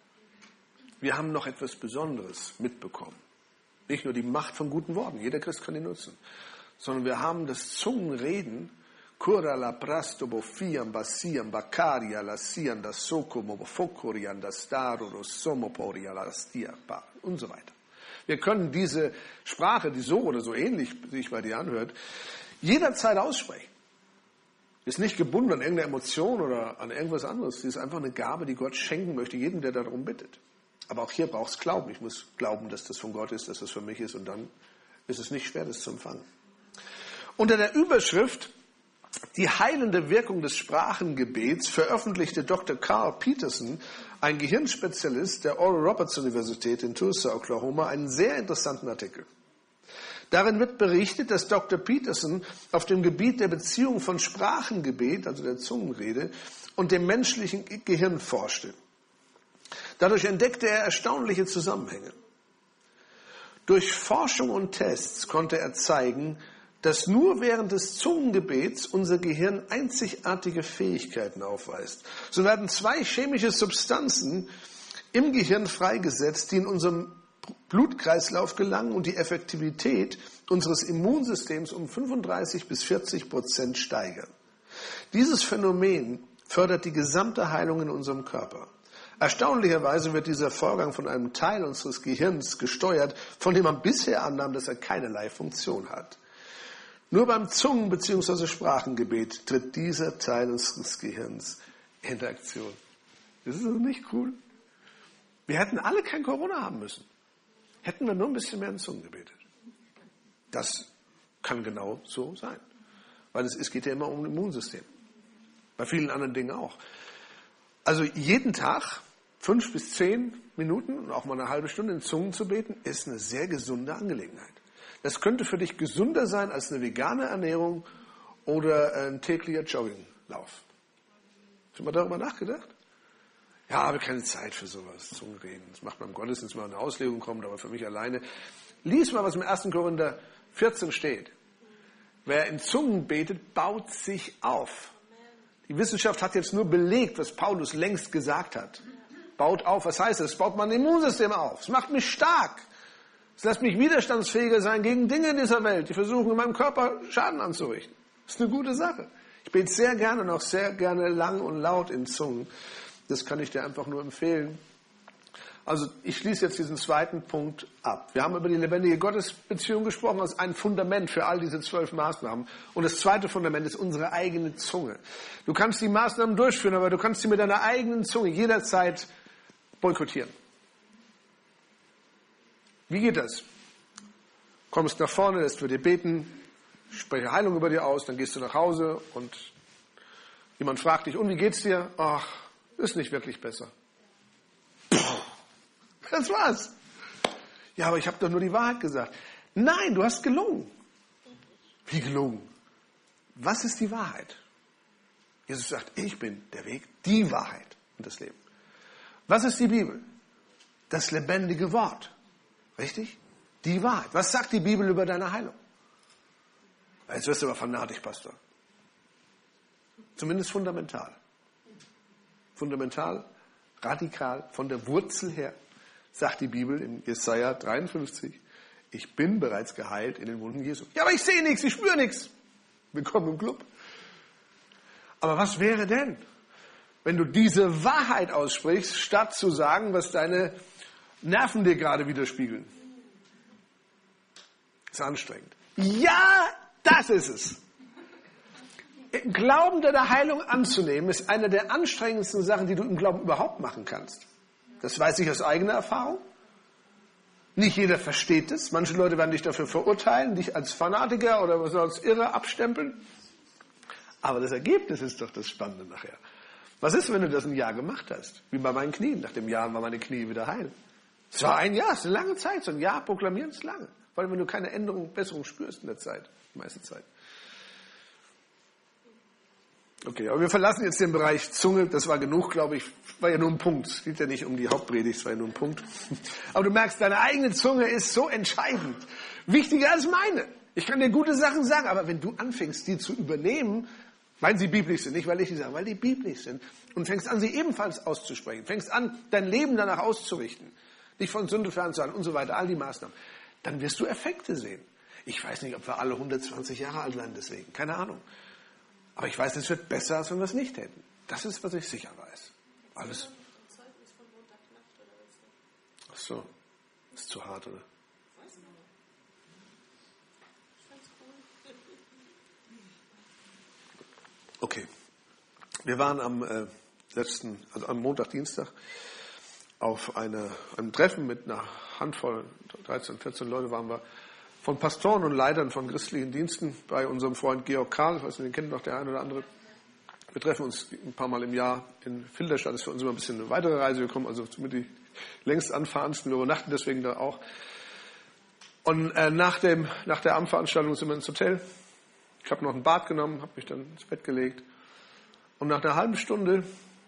Wir haben noch etwas Besonderes mitbekommen. Nicht nur die Macht von guten Worten, jeder Christ kann die nutzen, sondern wir haben das Zungenreden, Cura la prasto bofiam basiam bakaria la sian das sokomo bofokorian das daro rosomoporia la stiapa und so weiter. Wir können diese Sprache, die so oder so ähnlich sich bei dir anhört, jederzeit aussprechen. Ist nicht gebunden an irgendeine Emotion oder an irgendwas anderes. Sie ist einfach eine Gabe, die Gott schenken möchte, jedem, der darum bittet. Aber auch hier braucht es Glauben. Ich muss glauben, dass das von Gott ist, dass das für mich ist, und dann ist es nicht schwer, das zu empfangen. Unter der Überschrift Die heilende Wirkung des Sprachengebets veröffentlichte Doktor Carl Peterson, ein Gehirnspezialist der Oral Roberts Universität in Tulsa, Oklahoma, einen sehr interessanten Artikel. Darin wird berichtet, dass Doktor Peterson auf dem Gebiet der Beziehung von Sprachengebet, also der Zungenrede, und dem menschlichen Gehirn forschte. Dadurch entdeckte er erstaunliche Zusammenhänge. Durch Forschung und Tests konnte er zeigen, dass nur während des Zungengebets unser Gehirn einzigartige Fähigkeiten aufweist. So werden zwei chemische Substanzen im Gehirn freigesetzt, die in unserem Blutkreislauf gelangen und die Effektivität unseres Immunsystems um fünfunddreißig bis vierzig Prozent steigern. Dieses Phänomen fördert die gesamte Heilung in unserem Körper. Erstaunlicherweise wird dieser Vorgang von einem Teil unseres Gehirns gesteuert, von dem man bisher annahm, dass er keinerlei Funktion hat. Nur beim Zungen- bzw. Sprachengebet tritt dieser Teil unseres Gehirns in Aktion. Das ist also nicht cool. Wir hätten alle kein Corona haben müssen. Hätten wir nur ein bisschen mehr in Zungen gebetet. Das kann genau so sein. Weil es, es geht ja immer um das Immunsystem. Bei vielen anderen Dingen auch. Also jeden Tag fünf bis zehn Minuten und auch mal eine halbe Stunde in Zungen zu beten, ist eine sehr gesunde Angelegenheit. Das könnte für dich gesünder sein als eine vegane Ernährung oder ein täglicher Jogginglauf. Schon mal darüber nachgedacht? Ja, habe keine Zeit für sowas, Zungenreden. Das macht man im Gottesdienst, mal eine Auslegung kommt, aber für mich alleine. Lies mal, was im ersten Korinther vierzehn steht. Wer in Zungen betet, baut sich auf. Die Wissenschaft hat jetzt nur belegt, was Paulus längst gesagt hat. Baut auf, was heißt das? Es baut mein Immunsystem auf. Es macht mich stark. Es lässt mich widerstandsfähiger sein gegen Dinge in dieser Welt, die versuchen, in meinem Körper Schaden anzurichten. Das ist eine gute Sache. Ich bete sehr gerne und auch sehr gerne lang und laut in Zungen. Das kann ich dir einfach nur empfehlen. Also ich schließe jetzt diesen zweiten Punkt ab. Wir haben über die lebendige Gottesbeziehung gesprochen als ein Fundament für all diese zwölf Maßnahmen. Und das zweite Fundament ist unsere eigene Zunge. Du kannst die Maßnahmen durchführen, aber du kannst sie mit deiner eigenen Zunge jederzeit boykottieren. Wie geht das? Kommst nach vorne, lässt für dich beten, spreche Heilung über dir aus, dann gehst du nach Hause und jemand fragt dich, und wie geht's dir? Ach, ist nicht wirklich besser. Das war's. Ja, aber ich habe doch nur die Wahrheit gesagt. Nein, du hast gelogen. Wie gelogen? Was ist die Wahrheit? Jesus sagt, ich bin der Weg, die Wahrheit und das Leben. Was ist die Bibel? Das lebendige Wort. Richtig? Die Wahrheit. Was sagt die Bibel über deine Heilung? Jetzt wirst du aber fanatisch, Pastor. Zumindest fundamental. Fundamental, radikal, von der Wurzel her, sagt die Bibel in Jesaja dreiundfünfzig, ich bin bereits geheilt in den Wunden Jesu. Ja, aber ich sehe nichts, ich spüre nichts. Willkommen im Club. Aber was wäre denn, wenn du diese Wahrheit aussprichst, statt zu sagen, was deine Nerven dir gerade widerspiegeln? Das ist anstrengend. Ja, das ist es. Glauben der Heilung anzunehmen, ist eine der anstrengendsten Sachen, die du im Glauben überhaupt machen kannst. Das weiß ich aus eigener Erfahrung. Nicht jeder versteht es. Manche Leute werden dich dafür verurteilen, dich als Fanatiker oder was als Irre abstempeln. Aber das Ergebnis ist doch das Spannende nachher. Was ist, wenn du das ein Jahr gemacht hast? Wie bei meinen Knien. Nach dem Jahr waren meine Knie wieder heil. Es war ein Jahr, es ist eine lange Zeit. So ein Jahr proklamieren ist lange. Vor allem, wenn du keine Änderung, Besserung spürst in der Zeit, die meiste Zeit. Okay, aber wir verlassen jetzt den Bereich Zunge. Das war genug, glaube ich. War ja nur ein Punkt. Es geht ja nicht um die Hauptpredigt, es war ja nur ein Punkt. Aber du merkst, deine eigene Zunge ist so entscheidend. Wichtiger als meine. Ich kann dir gute Sachen sagen, aber wenn du anfängst, die zu übernehmen, weil sie biblisch sind, nicht weil ich die sage, weil die biblisch sind, und fängst an, sie ebenfalls auszusprechen, fängst an, dein Leben danach auszurichten, dich von Sünde fernzuhalten und so weiter, all die Maßnahmen, dann wirst du Effekte sehen. Ich weiß nicht, ob wir alle hundertzwanzig Jahre alt werden deswegen, keine Ahnung. Aber ich weiß, es wird besser, als wenn wir es nicht hätten. Das ist, was ich sicher weiß. Alles. Ach so, ist zu hart, oder? Okay. Wir waren am äh, letzten, also am Montag, Dienstag, auf eine, einem Treffen mit einer Handvoll, dreizehn, vierzehn Leute waren wir, von Pastoren und Leitern von christlichen Diensten bei unserem Freund Georg Karl. Ich weiß nicht, den kennt noch der eine oder andere. Wir treffen uns ein paar Mal im Jahr in Filderstadt. Das ist für uns immer ein bisschen eine weitere Reise. Wir kommen also mit die längst anfahrensten. Wir übernachten deswegen da auch. Und äh, nach, dem, nach der Abendveranstaltung sind wir ins Hotel. Ich habe noch ein Bad genommen, habe mich dann ins Bett gelegt. Und nach einer halben Stunde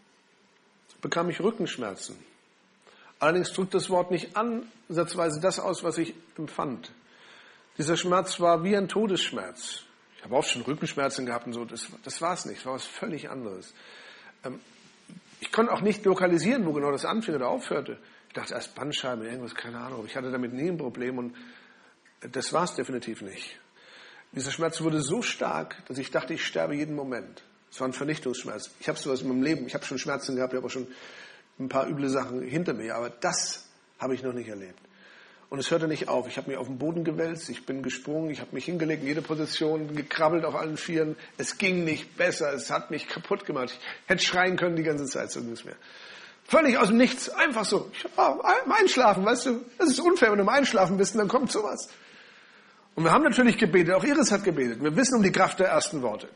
bekam ich Rückenschmerzen. Allerdings drückt das Wort nicht ansatzweise das aus, was ich empfand. Dieser Schmerz war wie ein Todesschmerz. Ich habe auch schon Rückenschmerzen gehabt und so. Das, das war es nicht. Es war was völlig anderes. Ähm, ich konnte auch nicht lokalisieren, wo genau das anfing oder aufhörte. Ich dachte erst Bandscheibe, irgendwas, keine Ahnung. Ich hatte damit nie ein Problem und das war es definitiv nicht. Dieser Schmerz wurde so stark, dass ich dachte, ich sterbe jeden Moment. Es war ein Vernichtungsschmerz. Ich habe sowas in meinem Leben. Ich habe schon Schmerzen gehabt, ich habe auch schon ein paar üble Sachen hinter mir. Aber das habe ich noch nicht erlebt. Und es hörte nicht auf. Ich habe mich auf den Boden gewälzt, ich bin gesprungen, ich habe mich hingelegt in jede Position, gekrabbelt auf allen Vieren. Es ging nicht besser, es hat mich kaputt gemacht. Ich hätte schreien können die ganze Zeit, so ging es mir. Völlig aus dem Nichts, einfach so. Ich war im Einschlafen, weißt du, das ist unfair, wenn du im Einschlafen bist und dann kommt sowas. Und wir haben natürlich gebetet, auch Iris hat gebetet. Wir wissen um die Kraft der ersten Worte.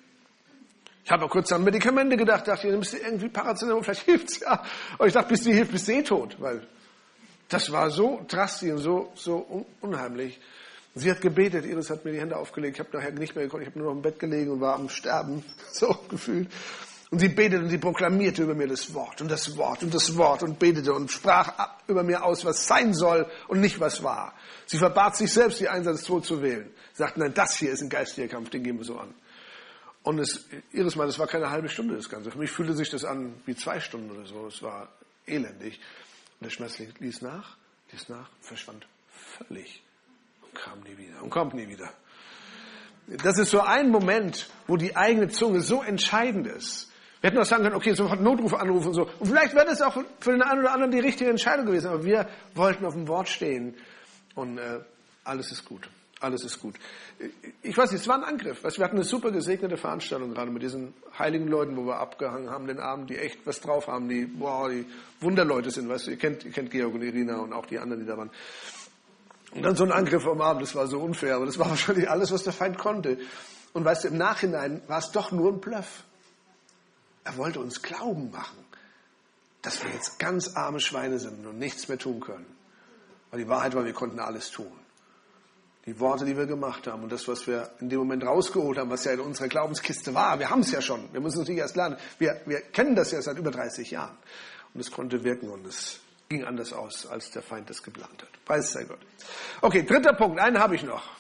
Ich habe auch kurz an Medikamente gedacht, dachte, ihr nimmst irgendwie Paracetamol, vielleicht hilft's ja. Aber ich dachte, bis die hilft, bist du eh tot, weil das war so drastisch und so, so unheimlich. Sie hat gebetet, Iris hat mir die Hände aufgelegt, ich habe nachher nicht mehr gekonnt, ich habe nur noch im Bett gelegen und war am Sterben, so gefühlt. Und sie betete und sie proklamierte über mir das Wort und das Wort und das Wort und betete und sprach über mir aus, was sein soll und nicht was war. Sie verbat sich selbst, die Einsatztod zu wählen. Sagte, nein, das hier ist ein geistiger Kampf, den gehen wir so an. Und es, Iris Mal, das war keine halbe Stunde das Ganze. Für mich fühlte sich das an wie zwei Stunden oder so. Es war elendig. Und der Schmerz ließ nach, ließ nach, verschwand völlig und kam nie wieder und kommt nie wieder. Das ist so ein Moment, wo die eigene Zunge so entscheidend ist. Wir hätten auch sagen können, okay, sofort Notruf anrufen und so. Und vielleicht wäre das auch für den einen oder anderen die richtige Entscheidung gewesen. Aber wir wollten auf dem Wort stehen und äh, alles ist gut. Alles ist gut. Ich weiß nicht, es war ein Angriff. Wir hatten eine super gesegnete Veranstaltung gerade mit diesen heiligen Leuten, wo wir abgehangen haben den Abend, die echt was drauf haben, die, boah, die Wunderleute sind, weißt du, ihr kennt, ihr kennt Georg und Irina und auch die anderen, die da waren. Und dann so ein Angriff am Abend, das war so unfair, aber das war wahrscheinlich alles, was der Feind konnte. Und weißt du, im Nachhinein war es doch nur ein Bluff. Er wollte uns glauben machen, dass wir jetzt ganz arme Schweine sind und nichts mehr tun können. Aber die Wahrheit war, wir konnten alles tun. Die Worte, die wir gemacht haben und das, was wir in dem Moment rausgeholt haben, was ja in unserer Glaubenskiste war, wir haben es ja schon. Wir müssen es nicht erst lernen. Wir, wir kennen das ja seit über dreißig Jahren. Und es konnte wirken und es ging anders aus, als der Feind das geplant hat. Preis sei Gott. Okay, dritter Punkt, einen habe ich noch.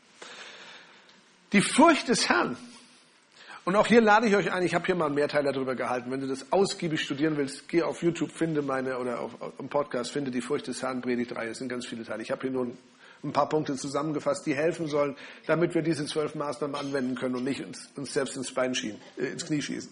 Die Furcht des Herrn. Und auch hier lade ich euch ein, ich habe hier mal einen Mehrteiler darüber gehalten. Wenn du das ausgiebig studieren willst, geh auf YouTube, finde meine, oder auf, auf im Podcast, finde die Furcht des Herrn, Predigtreihe. Es sind ganz viele Teile. Ich habe hier nur ein ein paar Punkte zusammengefasst, die helfen sollen, damit wir diese zwölf Maßnahmen anwenden können und nicht uns, uns selbst ins Bein schießen, äh, ins Knie schießen.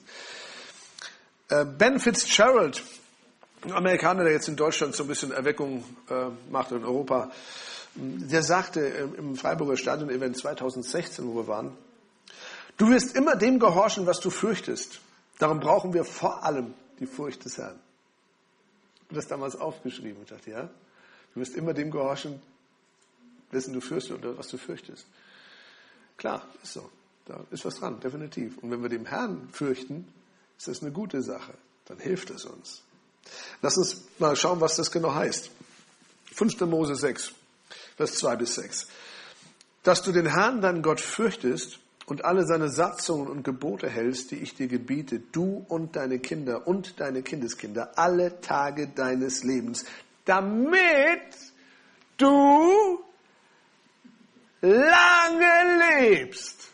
Äh, Ben Fitzgerald, ein Amerikaner, der jetzt in Deutschland so ein bisschen Erweckung äh, macht in Europa, der sagte äh, im Freiburger Stadion-Event zweitausendsechzehn, wo wir waren, du wirst immer dem gehorchen, was du fürchtest. Darum brauchen wir vor allem die Furcht des Herrn. Ich habe das damals aufgeschrieben und dachte, ja, du wirst immer dem gehorchen, dessen du fürchtest oder was du fürchtest. Klar, ist so. Da ist was dran, definitiv. Und wenn wir dem Herrn fürchten, ist das eine gute Sache. Dann hilft es uns. Lass uns mal schauen, was das genau heißt. fünfter Mose sechs, Vers zwei bis sechs. Dass du den Herrn, deinen Gott, fürchtest und alle seine Satzungen und Gebote hältst, die ich dir gebiete, du und deine Kinder und deine Kindeskinder, alle Tage deines Lebens, damit du lange lebst.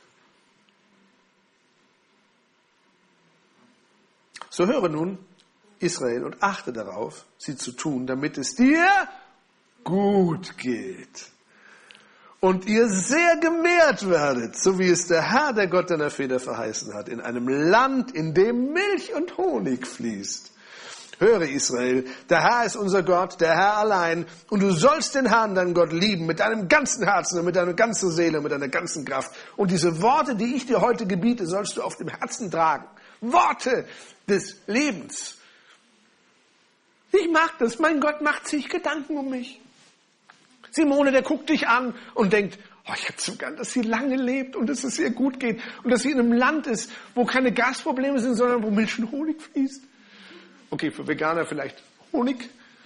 So höre nun, Israel, und achte darauf, sie zu tun, damit es dir gut geht und ihr sehr gemehrt werdet, so wie es der Herr, der Gott deiner Väter verheißen hat, in einem Land, in dem Milch und Honig fließt. Höre, Israel, der Herr ist unser Gott, der Herr allein, und du sollst den Herrn, deinen Gott, lieben, mit deinem ganzen Herzen und mit deiner ganzen Seele und mit deiner ganzen Kraft. Und diese Worte, die ich dir heute gebiete, sollst du auf dem Herzen tragen. Worte des Lebens. Ich mag das. Mein Gott macht sich Gedanken um mich. Simone, der guckt dich an und denkt, oh, ich hätte so gern, dass sie lange lebt und dass es ihr gut geht und dass sie in einem Land ist, wo keine Gasprobleme sind, sondern wo Milch und Honig fließt. Okay, für Veganer vielleicht Honig.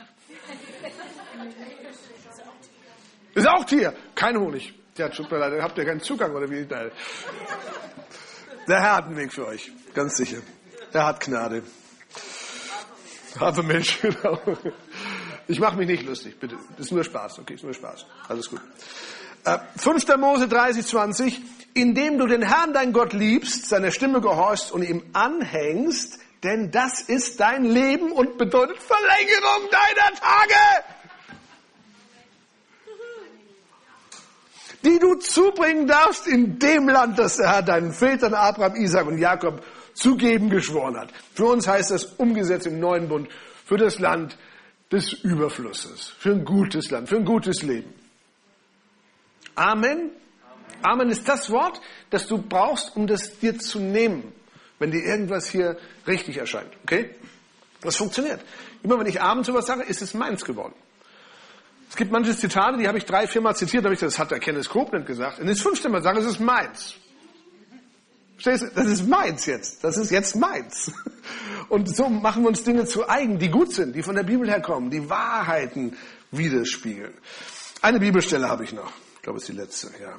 Ist auch Tier. Kein Honig. Ja, tut mir leid, dann habt ihr keinen Zugang oder wie? Der Herr hat einen Weg für euch. Ganz sicher. Er hat Gnade. Hafermilch, genau. Ich mache mich nicht lustig, bitte. Das ist nur Spaß, okay, ist nur Spaß. Alles gut. Äh, fünfter Mose dreißig, zwanzig. Indem du den Herrn, dein Gott, liebst, seiner Stimme gehorchst und ihm anhängst, denn das ist dein Leben und bedeutet Verlängerung deiner Tage, die du zubringen darfst in dem Land, das der Herr deinen Vätern Abraham, Isaak und Jakob zu geben geschworen hat. Für uns heißt das umgesetzt im neuen Bund, für das Land des Überflusses, für ein gutes Land, für ein gutes Leben. Amen. Amen ist das Wort, das du brauchst, um das dir zu nehmen, wenn dir irgendwas hier richtig erscheint. Okay? Das funktioniert. Immer wenn ich Amen zu was sage, ist es meins geworden. Es gibt manche Zitate, die habe ich drei, viermal zitiert, da habe ich gesagt, das hat der Kenneth Copeland gesagt. Und das fünfte Mal sage, es ist meins. Verstehst du? Das ist meins jetzt. Das ist jetzt meins. Und so machen wir uns Dinge zu eigen, die gut sind, die von der Bibel herkommen, die Wahrheiten widerspiegeln. Eine Bibelstelle habe ich noch. Ich glaube, es ist die letzte, ja.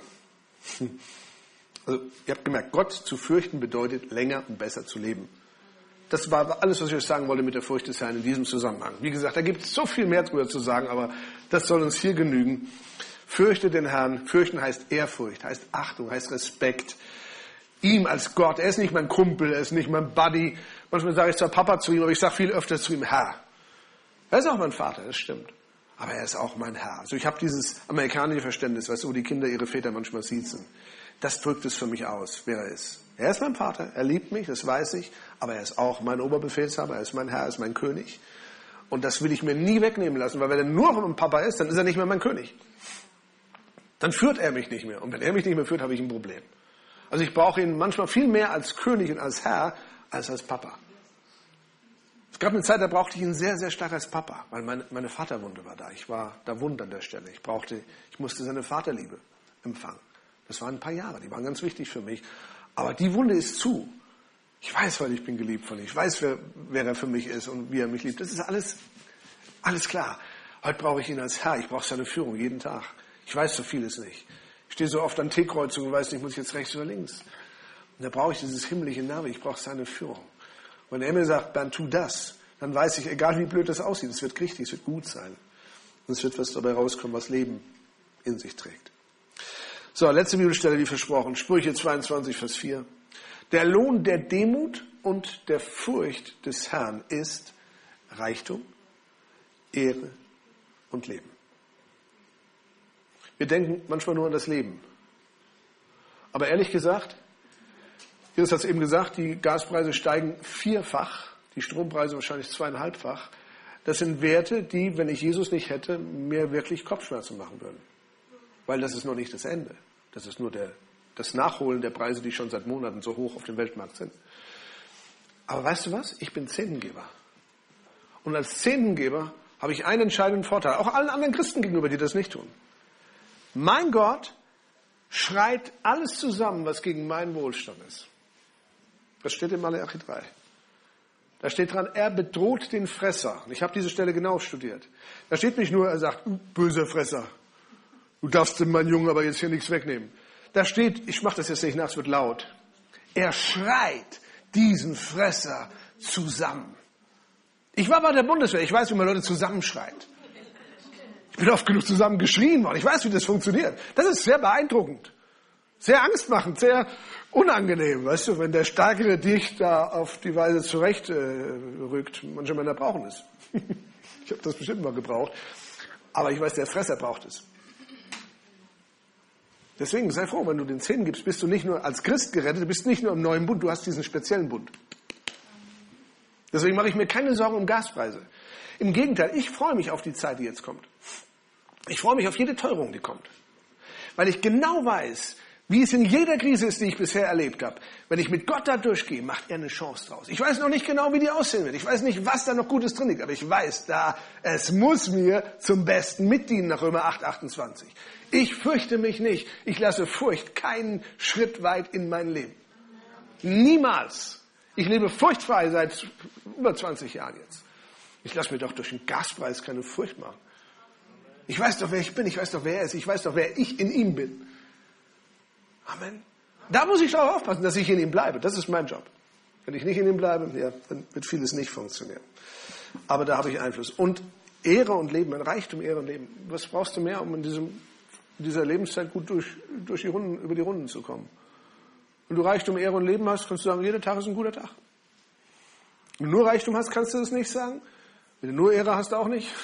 Also, ihr habt gemerkt, Gott zu fürchten bedeutet, länger und besser zu leben. Das war alles, was ich euch sagen wollte mit der Furcht des Herrn in diesem Zusammenhang. Wie gesagt, da gibt es so viel mehr drüber zu sagen, aber das soll uns hier genügen. Fürchte den Herrn. Fürchten heißt Ehrfurcht, heißt Achtung, heißt Respekt. Ihm als Gott. Er ist nicht mein Kumpel, er ist nicht mein Buddy. Manchmal sage ich zwar Papa zu ihm, aber ich sage viel öfter zu ihm Herr. Er ist auch mein Vater, das stimmt. Aber er ist auch mein Herr. Also ich habe dieses amerikanische Verständnis, weißt du, wo die Kinder ihre Väter manchmal siezen. Das drückt es für mich aus, wer er ist. Er ist mein Vater, er liebt mich, das weiß ich, aber er ist auch mein Oberbefehlshaber, er ist mein Herr, er ist mein König. Und das will ich mir nie wegnehmen lassen, weil wenn er nur mein Papa ist, dann ist er nicht mehr mein König. Dann führt er mich nicht mehr. Und wenn er mich nicht mehr führt, habe ich ein Problem. Also ich brauche ihn manchmal viel mehr als König und als Herr, als als Papa. Es gab eine Zeit, da brauchte ich ihn sehr, sehr stark als Papa, weil meine, meine Vaterwunde war da. Ich war da wund an der Stelle. Ich brauchte, ich musste seine Vaterliebe empfangen. Das waren ein paar Jahre, die waren ganz wichtig für mich. Aber die Wunde ist zu. Ich weiß, weil ich bin geliebt von ihm. Ich weiß, wer, wer er für mich ist und wie er mich liebt. Das ist alles, alles klar. Heute brauche ich ihn als Herr. Ich brauche seine Führung jeden Tag. Ich weiß so vieles nicht. Ich stehe so oft an T-Kreuzungen und weiß nicht, muss ich jetzt rechts oder links. Und da brauche ich dieses himmlische Navi. Ich brauche seine Führung. Und wenn er mir sagt, dann tu das, dann weiß ich, egal wie blöd das aussieht, es wird richtig, es wird gut sein. Und es wird was dabei rauskommen, was Leben in sich trägt. So, letzte Bibelstelle, wie versprochen. Sprüche zweiundzwanzig, Vers vier. Der Lohn der Demut und der Furcht des Herrn ist Reichtum, Ehre und Leben. Wir denken manchmal nur an das Leben. Aber ehrlich gesagt, Jesus hat es eben gesagt, die Gaspreise steigen vierfach, die Strompreise wahrscheinlich zweieinhalbfach. Das sind Werte, die, wenn ich Jesus nicht hätte, mir wirklich Kopfschmerzen machen würden. Weil das ist noch nicht das Ende. Das ist nur der, das Nachholen der Preise, die schon seit Monaten so hoch auf dem Weltmarkt sind. Aber weißt du was? Ich bin Zehntengeber. Und als Zehntengeber habe ich einen entscheidenden Vorteil, auch allen anderen Christen gegenüber, die das nicht tun. Mein Gott schreit alles zusammen, was gegen meinen Wohlstand ist. Das steht in Malachi drei. Da steht dran, er bedroht den Fresser. Und ich habe diese Stelle genau studiert. Da steht nicht nur, er sagt, böser Fresser, du darfst dem meinen Jungen aber jetzt hier nichts wegnehmen. da steht, ich mache das jetzt nicht nach, es wird laut. Er schreit diesen Fresser zusammen. Ich war bei der Bundeswehr, ich weiß, wie man Leute zusammenschreit. Ich bin oft genug zusammen geschrien worden, ich weiß, wie das funktioniert. Das ist sehr beeindruckend, sehr angstmachend, sehr unangenehm, weißt du, wenn der Stärkere dich da auf die Weise zurecht äh, rückt. Manche Männer brauchen es. Ich habe das bestimmt mal gebraucht. Aber ich weiß, der Fresser braucht es. Deswegen sei froh, wenn du den Zehn gibst, bist du nicht nur als Christ gerettet, du bist nicht nur im neuen Bund, du hast diesen speziellen Bund. Deswegen mache ich mir keine Sorgen um Gaspreise. Im Gegenteil, ich freue mich auf die Zeit, die jetzt kommt. Ich freue mich auf jede Teuerung, die kommt. Weil ich genau weiß, wie es in jeder Krise ist, die ich bisher erlebt habe. Wenn ich mit Gott da durchgehe, macht er eine Chance draus. Ich weiß noch nicht genau, wie die aussehen wird. Ich weiß nicht, was da noch Gutes drin liegt. Aber ich weiß, da, es muss mir zum Besten mitdienen nach Römer acht, achtundzwanzig. Ich fürchte mich nicht. Ich lasse Furcht keinen Schritt weit in mein Leben. Niemals. Ich lebe furchtfrei seit über zwanzig Jahren jetzt. Ich lasse mir doch durch den Gaspreis keine Furcht machen. Ich weiß doch, wer ich bin. Ich weiß doch, wer er ist. Ich weiß doch, wer ich in ihm bin. Amen. Da muss ich darauf aufpassen, dass ich in ihm bleibe. Das ist mein Job. Wenn ich nicht in ihm bleibe, ja, dann wird vieles nicht funktionieren. Aber da habe ich Einfluss. Und Ehre und Leben, ein Reichtum, Ehre und Leben. Was brauchst du mehr, um in, diesem, in dieser Lebenszeit gut durch, durch die Runden, über die Runden zu kommen? Wenn du Reichtum, Ehre und Leben hast, kannst du sagen, jeder Tag ist ein guter Tag. Wenn du nur Reichtum hast, kannst du das nicht sagen. Wenn du nur Ehre hast, auch nicht.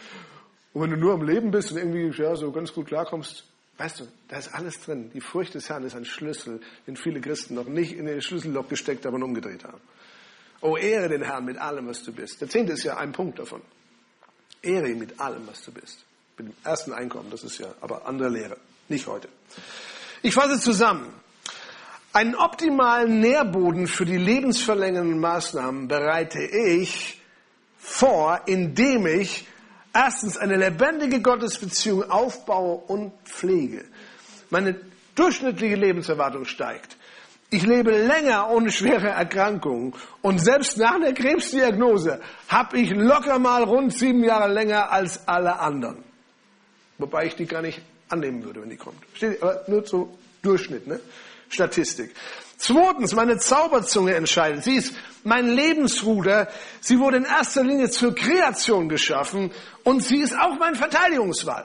Und wenn du nur am Leben bist und irgendwie ja, so ganz gut klarkommst, weißt du, da ist alles drin. Die Furcht des Herrn ist ein Schlüssel, den viele Christen noch nicht in den Schlüsselloch gesteckt haben und umgedreht haben. Oh, ehre den Herrn mit allem, was du bist. Der Zehnte ist ja ein Punkt davon. Ehre ihn mit allem, was du bist. Mit dem ersten Einkommen, das ist ja aber andere Lehre. Nicht heute. Ich fasse zusammen. Einen optimalen Nährboden für die lebensverlängernden Maßnahmen bereite ich vor, indem ich erstens eine lebendige Gottesbeziehung aufbaue und pflege. Meine durchschnittliche Lebenserwartung steigt. Ich lebe länger ohne schwere Erkrankungen. Und selbst nach einer Krebsdiagnose habe ich locker mal rund sieben Jahre länger als alle anderen. Wobei ich die gar nicht annehmen würde, wenn die kommt. Steht, aber nur so Durchschnitt, ne? Statistik. Zweitens, meine Zauberzunge entscheidet. Sie ist mein Lebensruder. Sie wurde in erster Linie zur Kreation geschaffen und sie ist auch mein Verteidigungswall.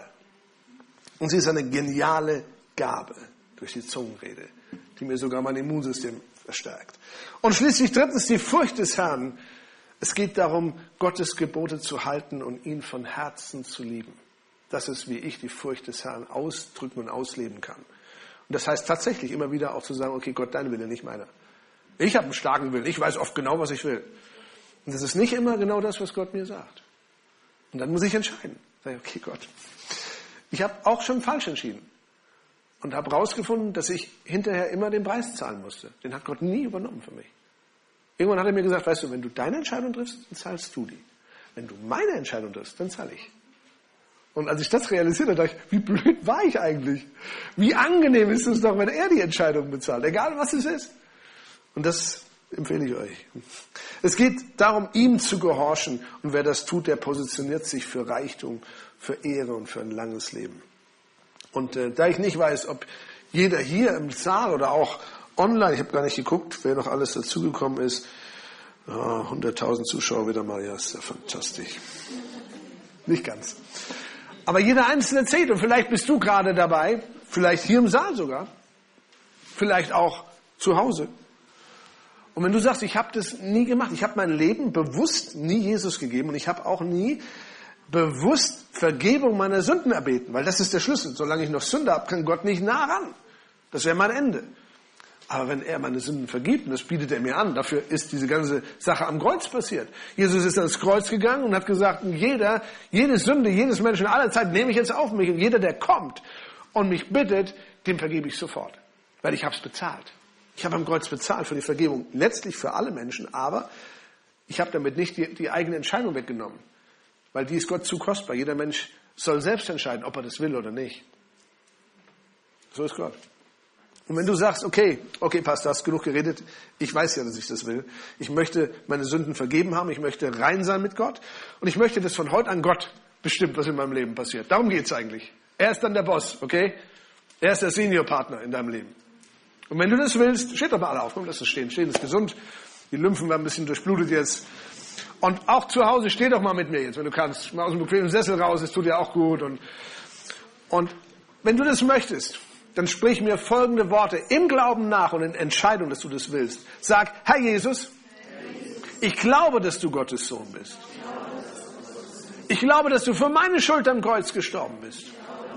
Und sie ist eine geniale Gabe durch die Zungenrede, die mir sogar mein Immunsystem verstärkt. Und schließlich drittens, die Furcht des Herrn. Es geht darum, Gottes Gebote zu halten und ihn von Herzen zu lieben. Das ist, wie ich die Furcht des Herrn ausdrücken und ausleben kann. Und das heißt tatsächlich immer wieder auch zu sagen, okay, Gott, dein Wille, nicht meiner. Ich habe einen starken Willen, ich weiß oft genau, was ich will. Und das ist nicht immer genau das, was Gott mir sagt. Und dann muss ich entscheiden. Sag ich, okay, Gott, ich habe auch schon falsch entschieden. Und habe rausgefunden, dass ich hinterher immer den Preis zahlen musste. Den hat Gott nie übernommen für mich. Irgendwann hat er mir gesagt, weißt du, wenn du deine Entscheidung triffst, dann zahlst du die. Wenn du meine Entscheidung triffst, dann zahle ich. Und als ich das realisiert habe, dachte ich, wie blöd war ich eigentlich? Wie angenehm ist es doch, wenn er die Entscheidung bezahlt, egal was es ist. Und das empfehle ich euch. Es geht darum, ihm zu gehorchen. Und wer das tut, der positioniert sich für Reichtum, für Ehre und für ein langes Leben. Und äh, da ich nicht weiß, ob jeder hier im Saal oder auch online, ich habe gar nicht geguckt, wer noch alles dazugekommen ist, oh, hunderttausend Zuschauer wieder mal, ja, ist ja fantastisch. Nicht ganz. Aber jeder Einzelne zählt und vielleicht bist du gerade dabei, vielleicht hier im Saal sogar, vielleicht auch zu Hause. Und wenn du sagst, ich habe das nie gemacht, ich habe mein Leben bewusst nie Jesus gegeben und ich habe auch nie bewusst Vergebung meiner Sünden erbeten, weil das ist der Schlüssel. Solange ich noch Sünde habe, kann Gott nicht nah ran. Das wäre mein Ende. Aber wenn er meine Sünden vergibt, und das bietet er mir an, dafür ist diese ganze Sache am Kreuz passiert. Jesus ist ans Kreuz gegangen und hat gesagt, jeder, jede Sünde, jedes Menschen aller Zeit nehme ich jetzt auf mich. Und jeder, der kommt und mich bittet, dem vergebe ich sofort. Weil ich habe es bezahlt. Ich habe am Kreuz bezahlt für die Vergebung. Letztlich für alle Menschen, aber ich habe damit nicht die, die eigene Entscheidung weggenommen. Weil die ist Gott zu kostbar. Jeder Mensch soll selbst entscheiden, ob er das will oder nicht. So ist Gott. Und wenn du sagst, okay, okay, Pastor, hast genug geredet, ich weiß ja, dass ich das will. Ich möchte meine Sünden vergeben haben, ich möchte rein sein mit Gott und ich möchte, dass von heute an Gott bestimmt, was in meinem Leben passiert. Darum geht's eigentlich. Er ist dann der Boss, okay? Er ist der Seniorpartner in deinem Leben. Und wenn du das willst, steht doch mal alle auf, komm, lass es stehen. Stehen ist gesund. Die Lymphen werden ein bisschen durchblutet jetzt. Und auch zu Hause, steh doch mal mit mir jetzt, wenn du kannst. Mal aus dem bequemen Sessel raus, es tut dir auch gut. Und, und wenn du das möchtest, dann sprich mir folgende Worte im Glauben nach und in Entscheidung, dass du das willst. Sag, Herr Jesus, ich glaube, dass du Gottes Sohn bist. Ich glaube, dass du für meine Schuld am Kreuz gestorben bist.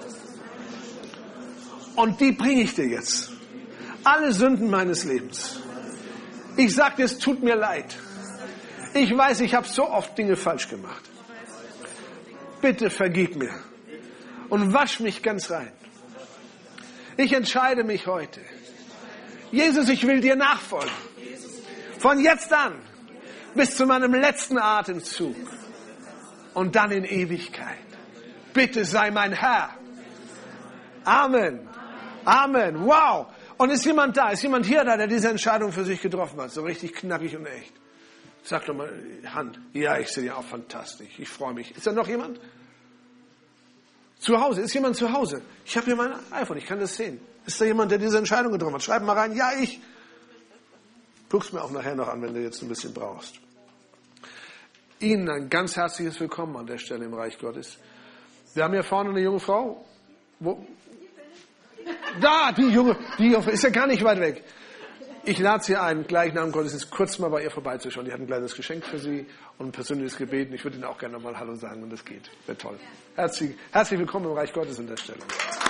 Und die bringe ich dir jetzt. Alle Sünden meines Lebens. Ich sag dir, es tut mir leid. Ich weiß, ich habe so oft Dinge falsch gemacht. Bitte vergib mir und wasch mich ganz rein. Ich entscheide mich heute. Jesus, ich will dir nachfolgen. Von jetzt an bis zu meinem letzten Atemzug und dann in Ewigkeit. Bitte sei mein Herr. Amen. Amen. Wow. Und ist jemand da? Ist jemand hier da, der diese Entscheidung für sich getroffen hat? So richtig knackig und echt. Sag doch mal, Hand. Ja, ich sehe ja auch fantastisch. Ich freue mich. Ist da noch jemand? Zu Hause. Ist jemand zu Hause? Ich habe hier mein iPhone. Ich kann das sehen. Ist da jemand, der diese Entscheidung getroffen hat? Schreib mal rein. Ja, ich. Guck's mir auch nachher noch an, wenn du jetzt ein bisschen brauchst. Ihnen ein ganz herzliches Willkommen an der Stelle im Reich Gottes. Wir haben hier vorne eine junge Frau. Wo? Da, die junge, die junge, ist ja gar nicht weit weg. Ich lade Sie ein, gleich nach dem Gottesdienst kurz mal bei ihr vorbeizuschauen. Die hat ein kleines Geschenk für Sie und ein persönliches Gebet. Ich würde Ihnen auch gerne nochmal Hallo sagen, wenn das geht. Wäre toll. Herzlich, herzlich willkommen im Reich Gottes an der Stelle.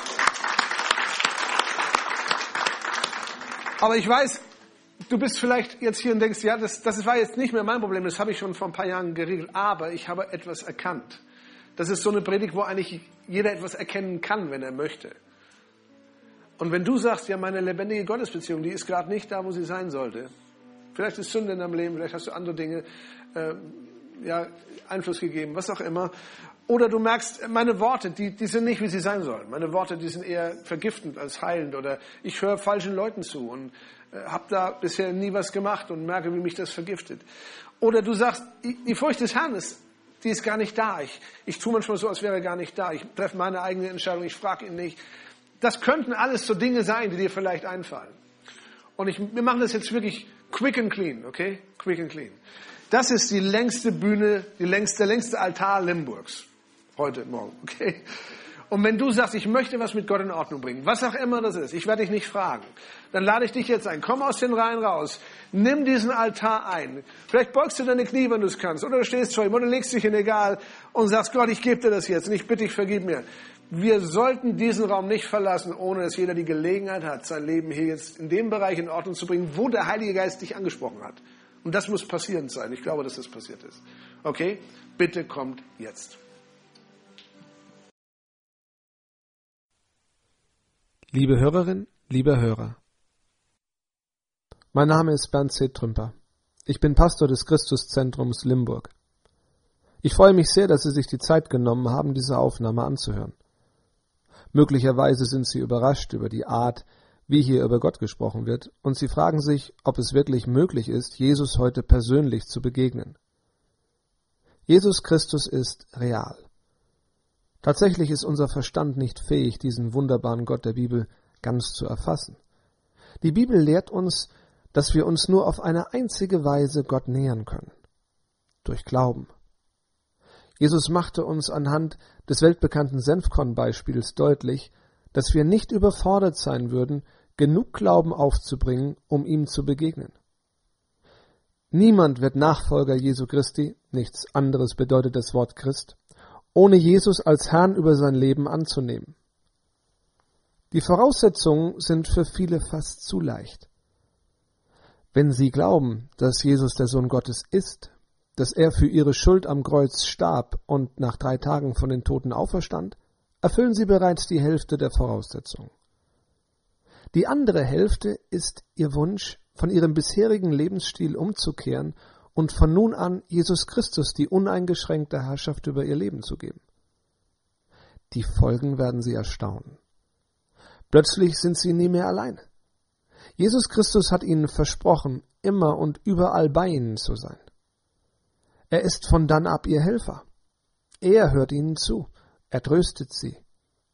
Aber ich weiß, du bist vielleicht jetzt hier und denkst, ja, das, das war jetzt nicht mehr mein Problem, das habe ich schon vor ein paar Jahren geregelt. Aber ich habe etwas erkannt. Das ist so eine Predigt, wo eigentlich jeder etwas erkennen kann, wenn er möchte. Und wenn du sagst, ja, meine lebendige Gottesbeziehung, die ist gerade nicht da, wo sie sein sollte. Vielleicht ist Sünde in deinem Leben, vielleicht hast du andere Dinge äh, ja, Einfluss gegeben, was auch immer. Oder du merkst, meine Worte, die, die sind nicht, wie sie sein sollen. Meine Worte, die sind eher vergiftend als heilend. Oder ich höre falschen Leuten zu und äh, habe da bisher nie was gemacht und merke, wie mich das vergiftet. Oder du sagst, die Furcht des Herrn ist, die ist gar nicht da. Ich, ich tue manchmal so, als wäre er gar nicht da. Ich treffe meine eigene Entscheidung, ich frage ihn nicht. Das könnten alles so Dinge sein, die dir vielleicht einfallen. Und ich, wir machen das jetzt wirklich quick and clean, okay? Quick and clean. Das ist die längste Bühne, die längste, der längste Altar Limburgs. Heute Morgen, okay? Und wenn du sagst, ich möchte was mit Gott in Ordnung bringen, was auch immer das ist, ich werde dich nicht fragen, dann lade ich dich jetzt ein. Komm aus den Reihen raus. Nimm diesen Altar ein. Vielleicht beugst du deine Knie, wenn du es kannst. Oder du stehst vor ihm oder legst dich hin, egal, und sagst, Gott, ich gebe dir das jetzt und ich bitte dich, vergib mir. Wir sollten diesen Raum nicht verlassen, ohne dass jeder die Gelegenheit hat, sein Leben hier jetzt in dem Bereich in Ordnung zu bringen, wo der Heilige Geist dich angesprochen hat. Und das muss passierend sein. Ich glaube, dass das passiert ist. Okay? Bitte kommt jetzt. Liebe Hörerin, lieber Hörer. Mein Name ist Bernd C. Trümper. Ich bin Pastor des Christuszentrums Limburg. Ich freue mich sehr, dass Sie sich die Zeit genommen haben, diese Aufnahme anzuhören. Möglicherweise sind Sie überrascht über die Art, wie hier über Gott gesprochen wird, und Sie fragen sich, ob es wirklich möglich ist, Jesus heute persönlich zu begegnen. Jesus Christus ist real. Tatsächlich ist unser Verstand nicht fähig, diesen wunderbaren Gott der Bibel ganz zu erfassen. Die Bibel lehrt uns, dass wir uns nur auf eine einzige Weise Gott nähern können: durch Glauben. Jesus machte uns anhand des weltbekannten Senfkorn-Beispiels deutlich, dass wir nicht überfordert sein würden, genug Glauben aufzubringen, um ihm zu begegnen. Niemand wird Nachfolger Jesu Christi, nichts anderes bedeutet das Wort Christ, ohne Jesus als Herrn über sein Leben anzunehmen. Die Voraussetzungen sind für viele fast zu leicht. Wenn sie glauben, dass Jesus der Sohn Gottes ist, dass er für ihre Schuld am Kreuz starb und nach drei Tagen von den Toten auferstand, erfüllen sie bereits die Hälfte der Voraussetzungen. Die andere Hälfte ist ihr Wunsch, von ihrem bisherigen Lebensstil umzukehren und von nun an Jesus Christus die uneingeschränkte Herrschaft über ihr Leben zu geben. Die Folgen werden sie erstaunen. Plötzlich sind sie nie mehr allein. Jesus Christus hat ihnen versprochen, immer und überall bei ihnen zu sein. Er ist von dann ab ihr Helfer. Er hört ihnen zu, er tröstet sie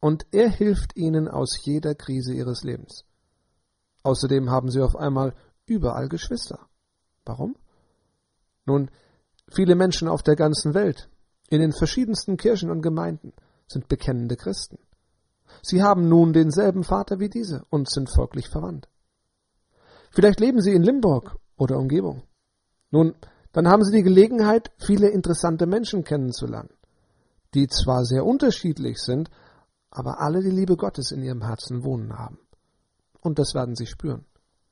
und er hilft ihnen aus jeder Krise ihres Lebens. Außerdem haben sie auf einmal überall Geschwister. Warum? Nun, viele Menschen auf der ganzen Welt, in den verschiedensten Kirchen und Gemeinden, sind bekennende Christen. Sie haben nun denselben Vater wie diese und sind folglich verwandt. Vielleicht leben sie in Limburg oder Umgebung. Nun, dann haben sie die Gelegenheit, viele interessante Menschen kennenzulernen, die zwar sehr unterschiedlich sind, aber alle die Liebe Gottes in ihrem Herzen wohnen haben. Und das werden sie spüren.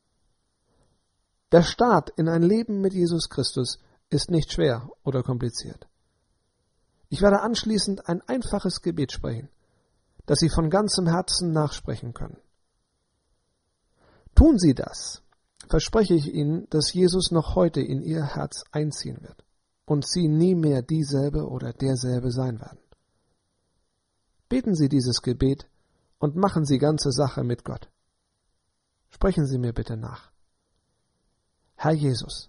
Der Start in ein Leben mit Jesus Christus ist nicht schwer oder kompliziert. Ich werde anschließend ein einfaches Gebet sprechen, das Sie von ganzem Herzen nachsprechen können. Tun Sie das, verspreche ich Ihnen, dass Jesus noch heute in Ihr Herz einziehen wird und Sie nie mehr dieselbe oder derselbe sein werden. Beten Sie dieses Gebet und machen Sie ganze Sache mit Gott. Sprechen Sie mir bitte nach. Herr Jesus,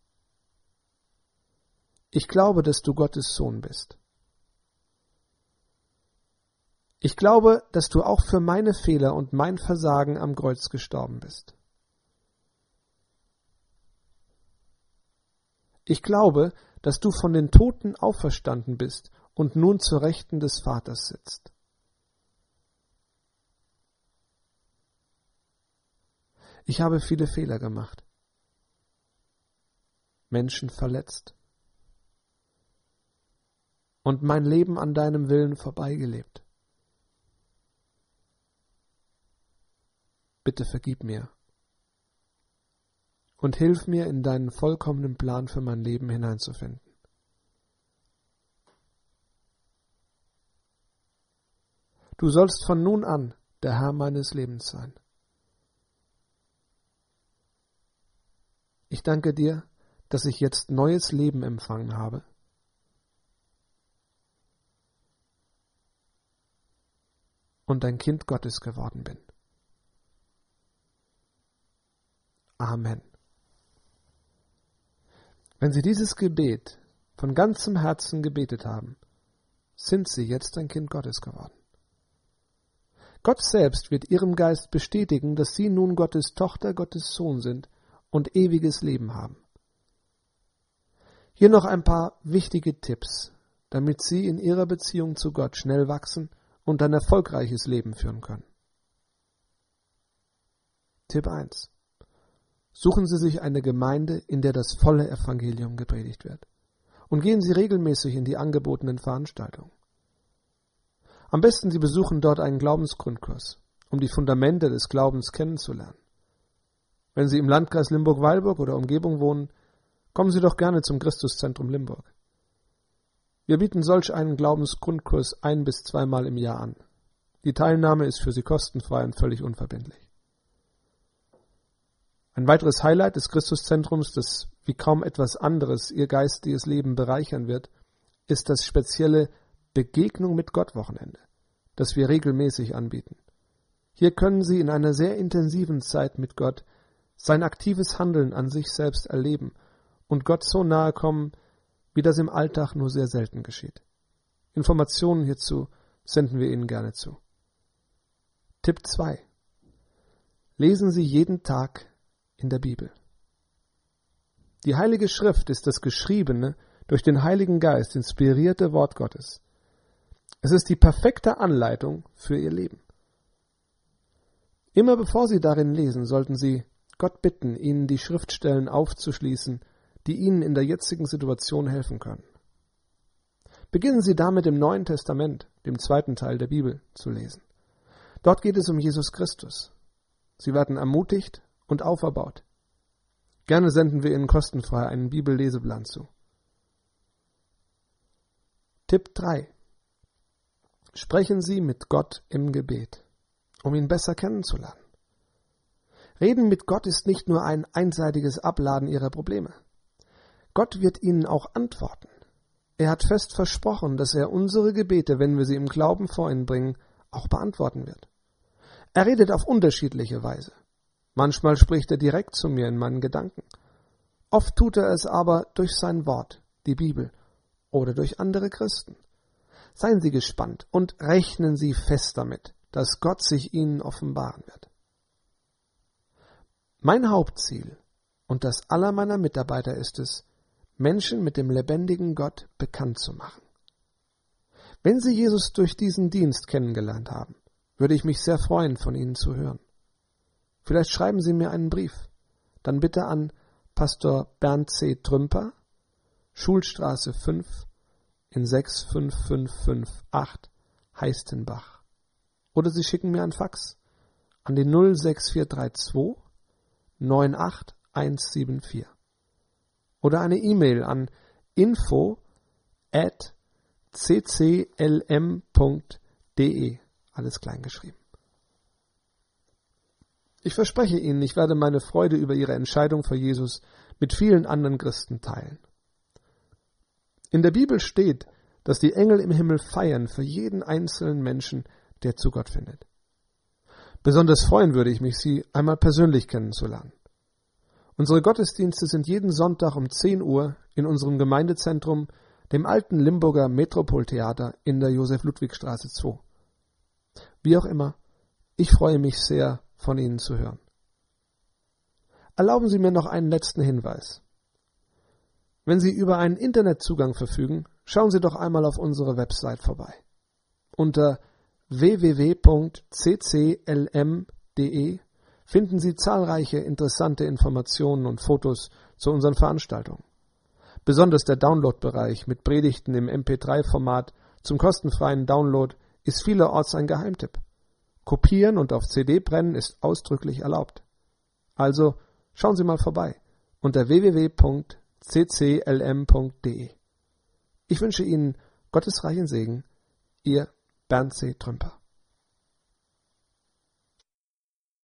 ich glaube, dass du Gottes Sohn bist. Ich glaube, dass du auch für meine Fehler und mein Versagen am Kreuz gestorben bist. Ich glaube, dass du von den Toten auferstanden bist und nun zur Rechten des Vaters sitzt. Ich habe viele Fehler gemacht, Menschen verletzt und mein Leben an deinem Willen vorbeigelebt. Bitte vergib mir und hilf mir, in deinen vollkommenen Plan für mein Leben hineinzufinden. Du sollst von nun an der Herr meines Lebens sein. Ich danke dir, dass ich jetzt neues Leben empfangen habe. Und ein Kind Gottes geworden bin. Amen. Wenn Sie dieses Gebet von ganzem Herzen gebetet haben, sind Sie jetzt ein Kind Gottes geworden. Gott selbst wird Ihrem Geist bestätigen, dass Sie nun Gottes Tochter, Gottes Sohn sind und ewiges Leben haben. Hier noch ein paar wichtige Tipps, damit Sie in Ihrer Beziehung zu Gott schnell wachsen und ein erfolgreiches Leben führen können. Tipp eins. Suchen Sie sich eine Gemeinde, in der das volle Evangelium gepredigt wird. Und gehen Sie regelmäßig in die angebotenen Veranstaltungen. Am besten Sie besuchen dort einen Glaubensgrundkurs, um die Fundamente des Glaubens kennenzulernen. Wenn Sie im Landkreis Limburg-Weilburg oder Umgebung wohnen, kommen Sie doch gerne zum Christuszentrum Limburg. Wir bieten solch einen Glaubensgrundkurs ein- bis zweimal im Jahr an. Die Teilnahme ist für Sie kostenfrei und völlig unverbindlich. Ein weiteres Highlight des Christuszentrums, das wie kaum etwas anderes Ihr geistiges Leben bereichern wird, ist das spezielle Begegnung mit Gott Wochenende, das wir regelmäßig anbieten. Hier können Sie in einer sehr intensiven Zeit mit Gott sein aktives Handeln an sich selbst erleben und Gott so nahe kommen, wie das im Alltag nur sehr selten geschieht. Informationen hierzu senden wir Ihnen gerne zu. Tipp zwei. Lesen Sie jeden Tag in der Bibel. Die Heilige Schrift ist das geschriebene, durch den Heiligen Geist inspirierte Wort Gottes. Es ist die perfekte Anleitung für Ihr Leben. Immer bevor Sie darin lesen, sollten Sie Gott bitten, Ihnen die Schriftstellen aufzuschließen, die Ihnen in der jetzigen Situation helfen können. Beginnen Sie damit im Neuen Testament, dem zweiten Teil der Bibel, zu lesen. Dort geht es um Jesus Christus. Sie werden ermutigt und auferbaut. Gerne senden wir Ihnen kostenfrei einen Bibelleseplan zu. Tipp drei. Sprechen Sie mit Gott im Gebet, um ihn besser kennenzulernen. Reden mit Gott ist nicht nur ein einseitiges Abladen Ihrer Probleme. Gott wird Ihnen auch antworten. Er hat fest versprochen, dass er unsere Gebete, wenn wir sie im Glauben vor ihn bringen, auch beantworten wird. Er redet auf unterschiedliche Weise. Manchmal spricht er direkt zu mir in meinen Gedanken. Oft tut er es aber durch sein Wort, die Bibel, oder durch andere Christen. Seien Sie gespannt und rechnen Sie fest damit, dass Gott sich Ihnen offenbaren wird. Mein Hauptziel und das aller meiner Mitarbeiter ist es, Menschen mit dem lebendigen Gott bekannt zu machen. Wenn Sie Jesus durch diesen Dienst kennengelernt haben, würde ich mich sehr freuen, von Ihnen zu hören. Vielleicht schreiben Sie mir einen Brief, dann bitte an Pastor Bernd C. Trümper, Schulstraße fünf in sechs fünf fünf fünf acht, Heistenbach. Oder Sie schicken mir ein Fax an die null sechs vier drei zwei neun acht eins sieben vier. Oder eine E-Mail an info at c c l m punkt d e, alles klein geschrieben. Ich verspreche Ihnen, ich werde meine Freude über Ihre Entscheidung für Jesus mit vielen anderen Christen teilen. In der Bibel steht, dass die Engel im Himmel feiern für jeden einzelnen Menschen, der zu Gott findet. Besonders freuen würde ich mich, Sie einmal persönlich kennenzulernen. Unsere Gottesdienste sind jeden Sonntag um zehn Uhr in unserem Gemeindezentrum, dem alten Limburger Metropoltheater in der Josef-Ludwig-Straße zwei. Wie auch immer, ich freue mich sehr, von Ihnen zu hören. Erlauben Sie mir noch einen letzten Hinweis. Wenn Sie über einen Internetzugang verfügen, schauen Sie doch einmal auf unsere Website vorbei. Unter w w w punkt c c l m punkt d e finden Sie zahlreiche interessante Informationen und Fotos zu unseren Veranstaltungen. Besonders der Download-Bereich mit Predigten im M P drei Format zum kostenfreien Download ist vielerorts ein Geheimtipp. Kopieren und auf C D brennen ist ausdrücklich erlaubt. Also schauen Sie mal vorbei unter w w w punkt c c l m punkt d e. Ich wünsche Ihnen Gottes reichen Segen, Ihr Bernd C. Trümper.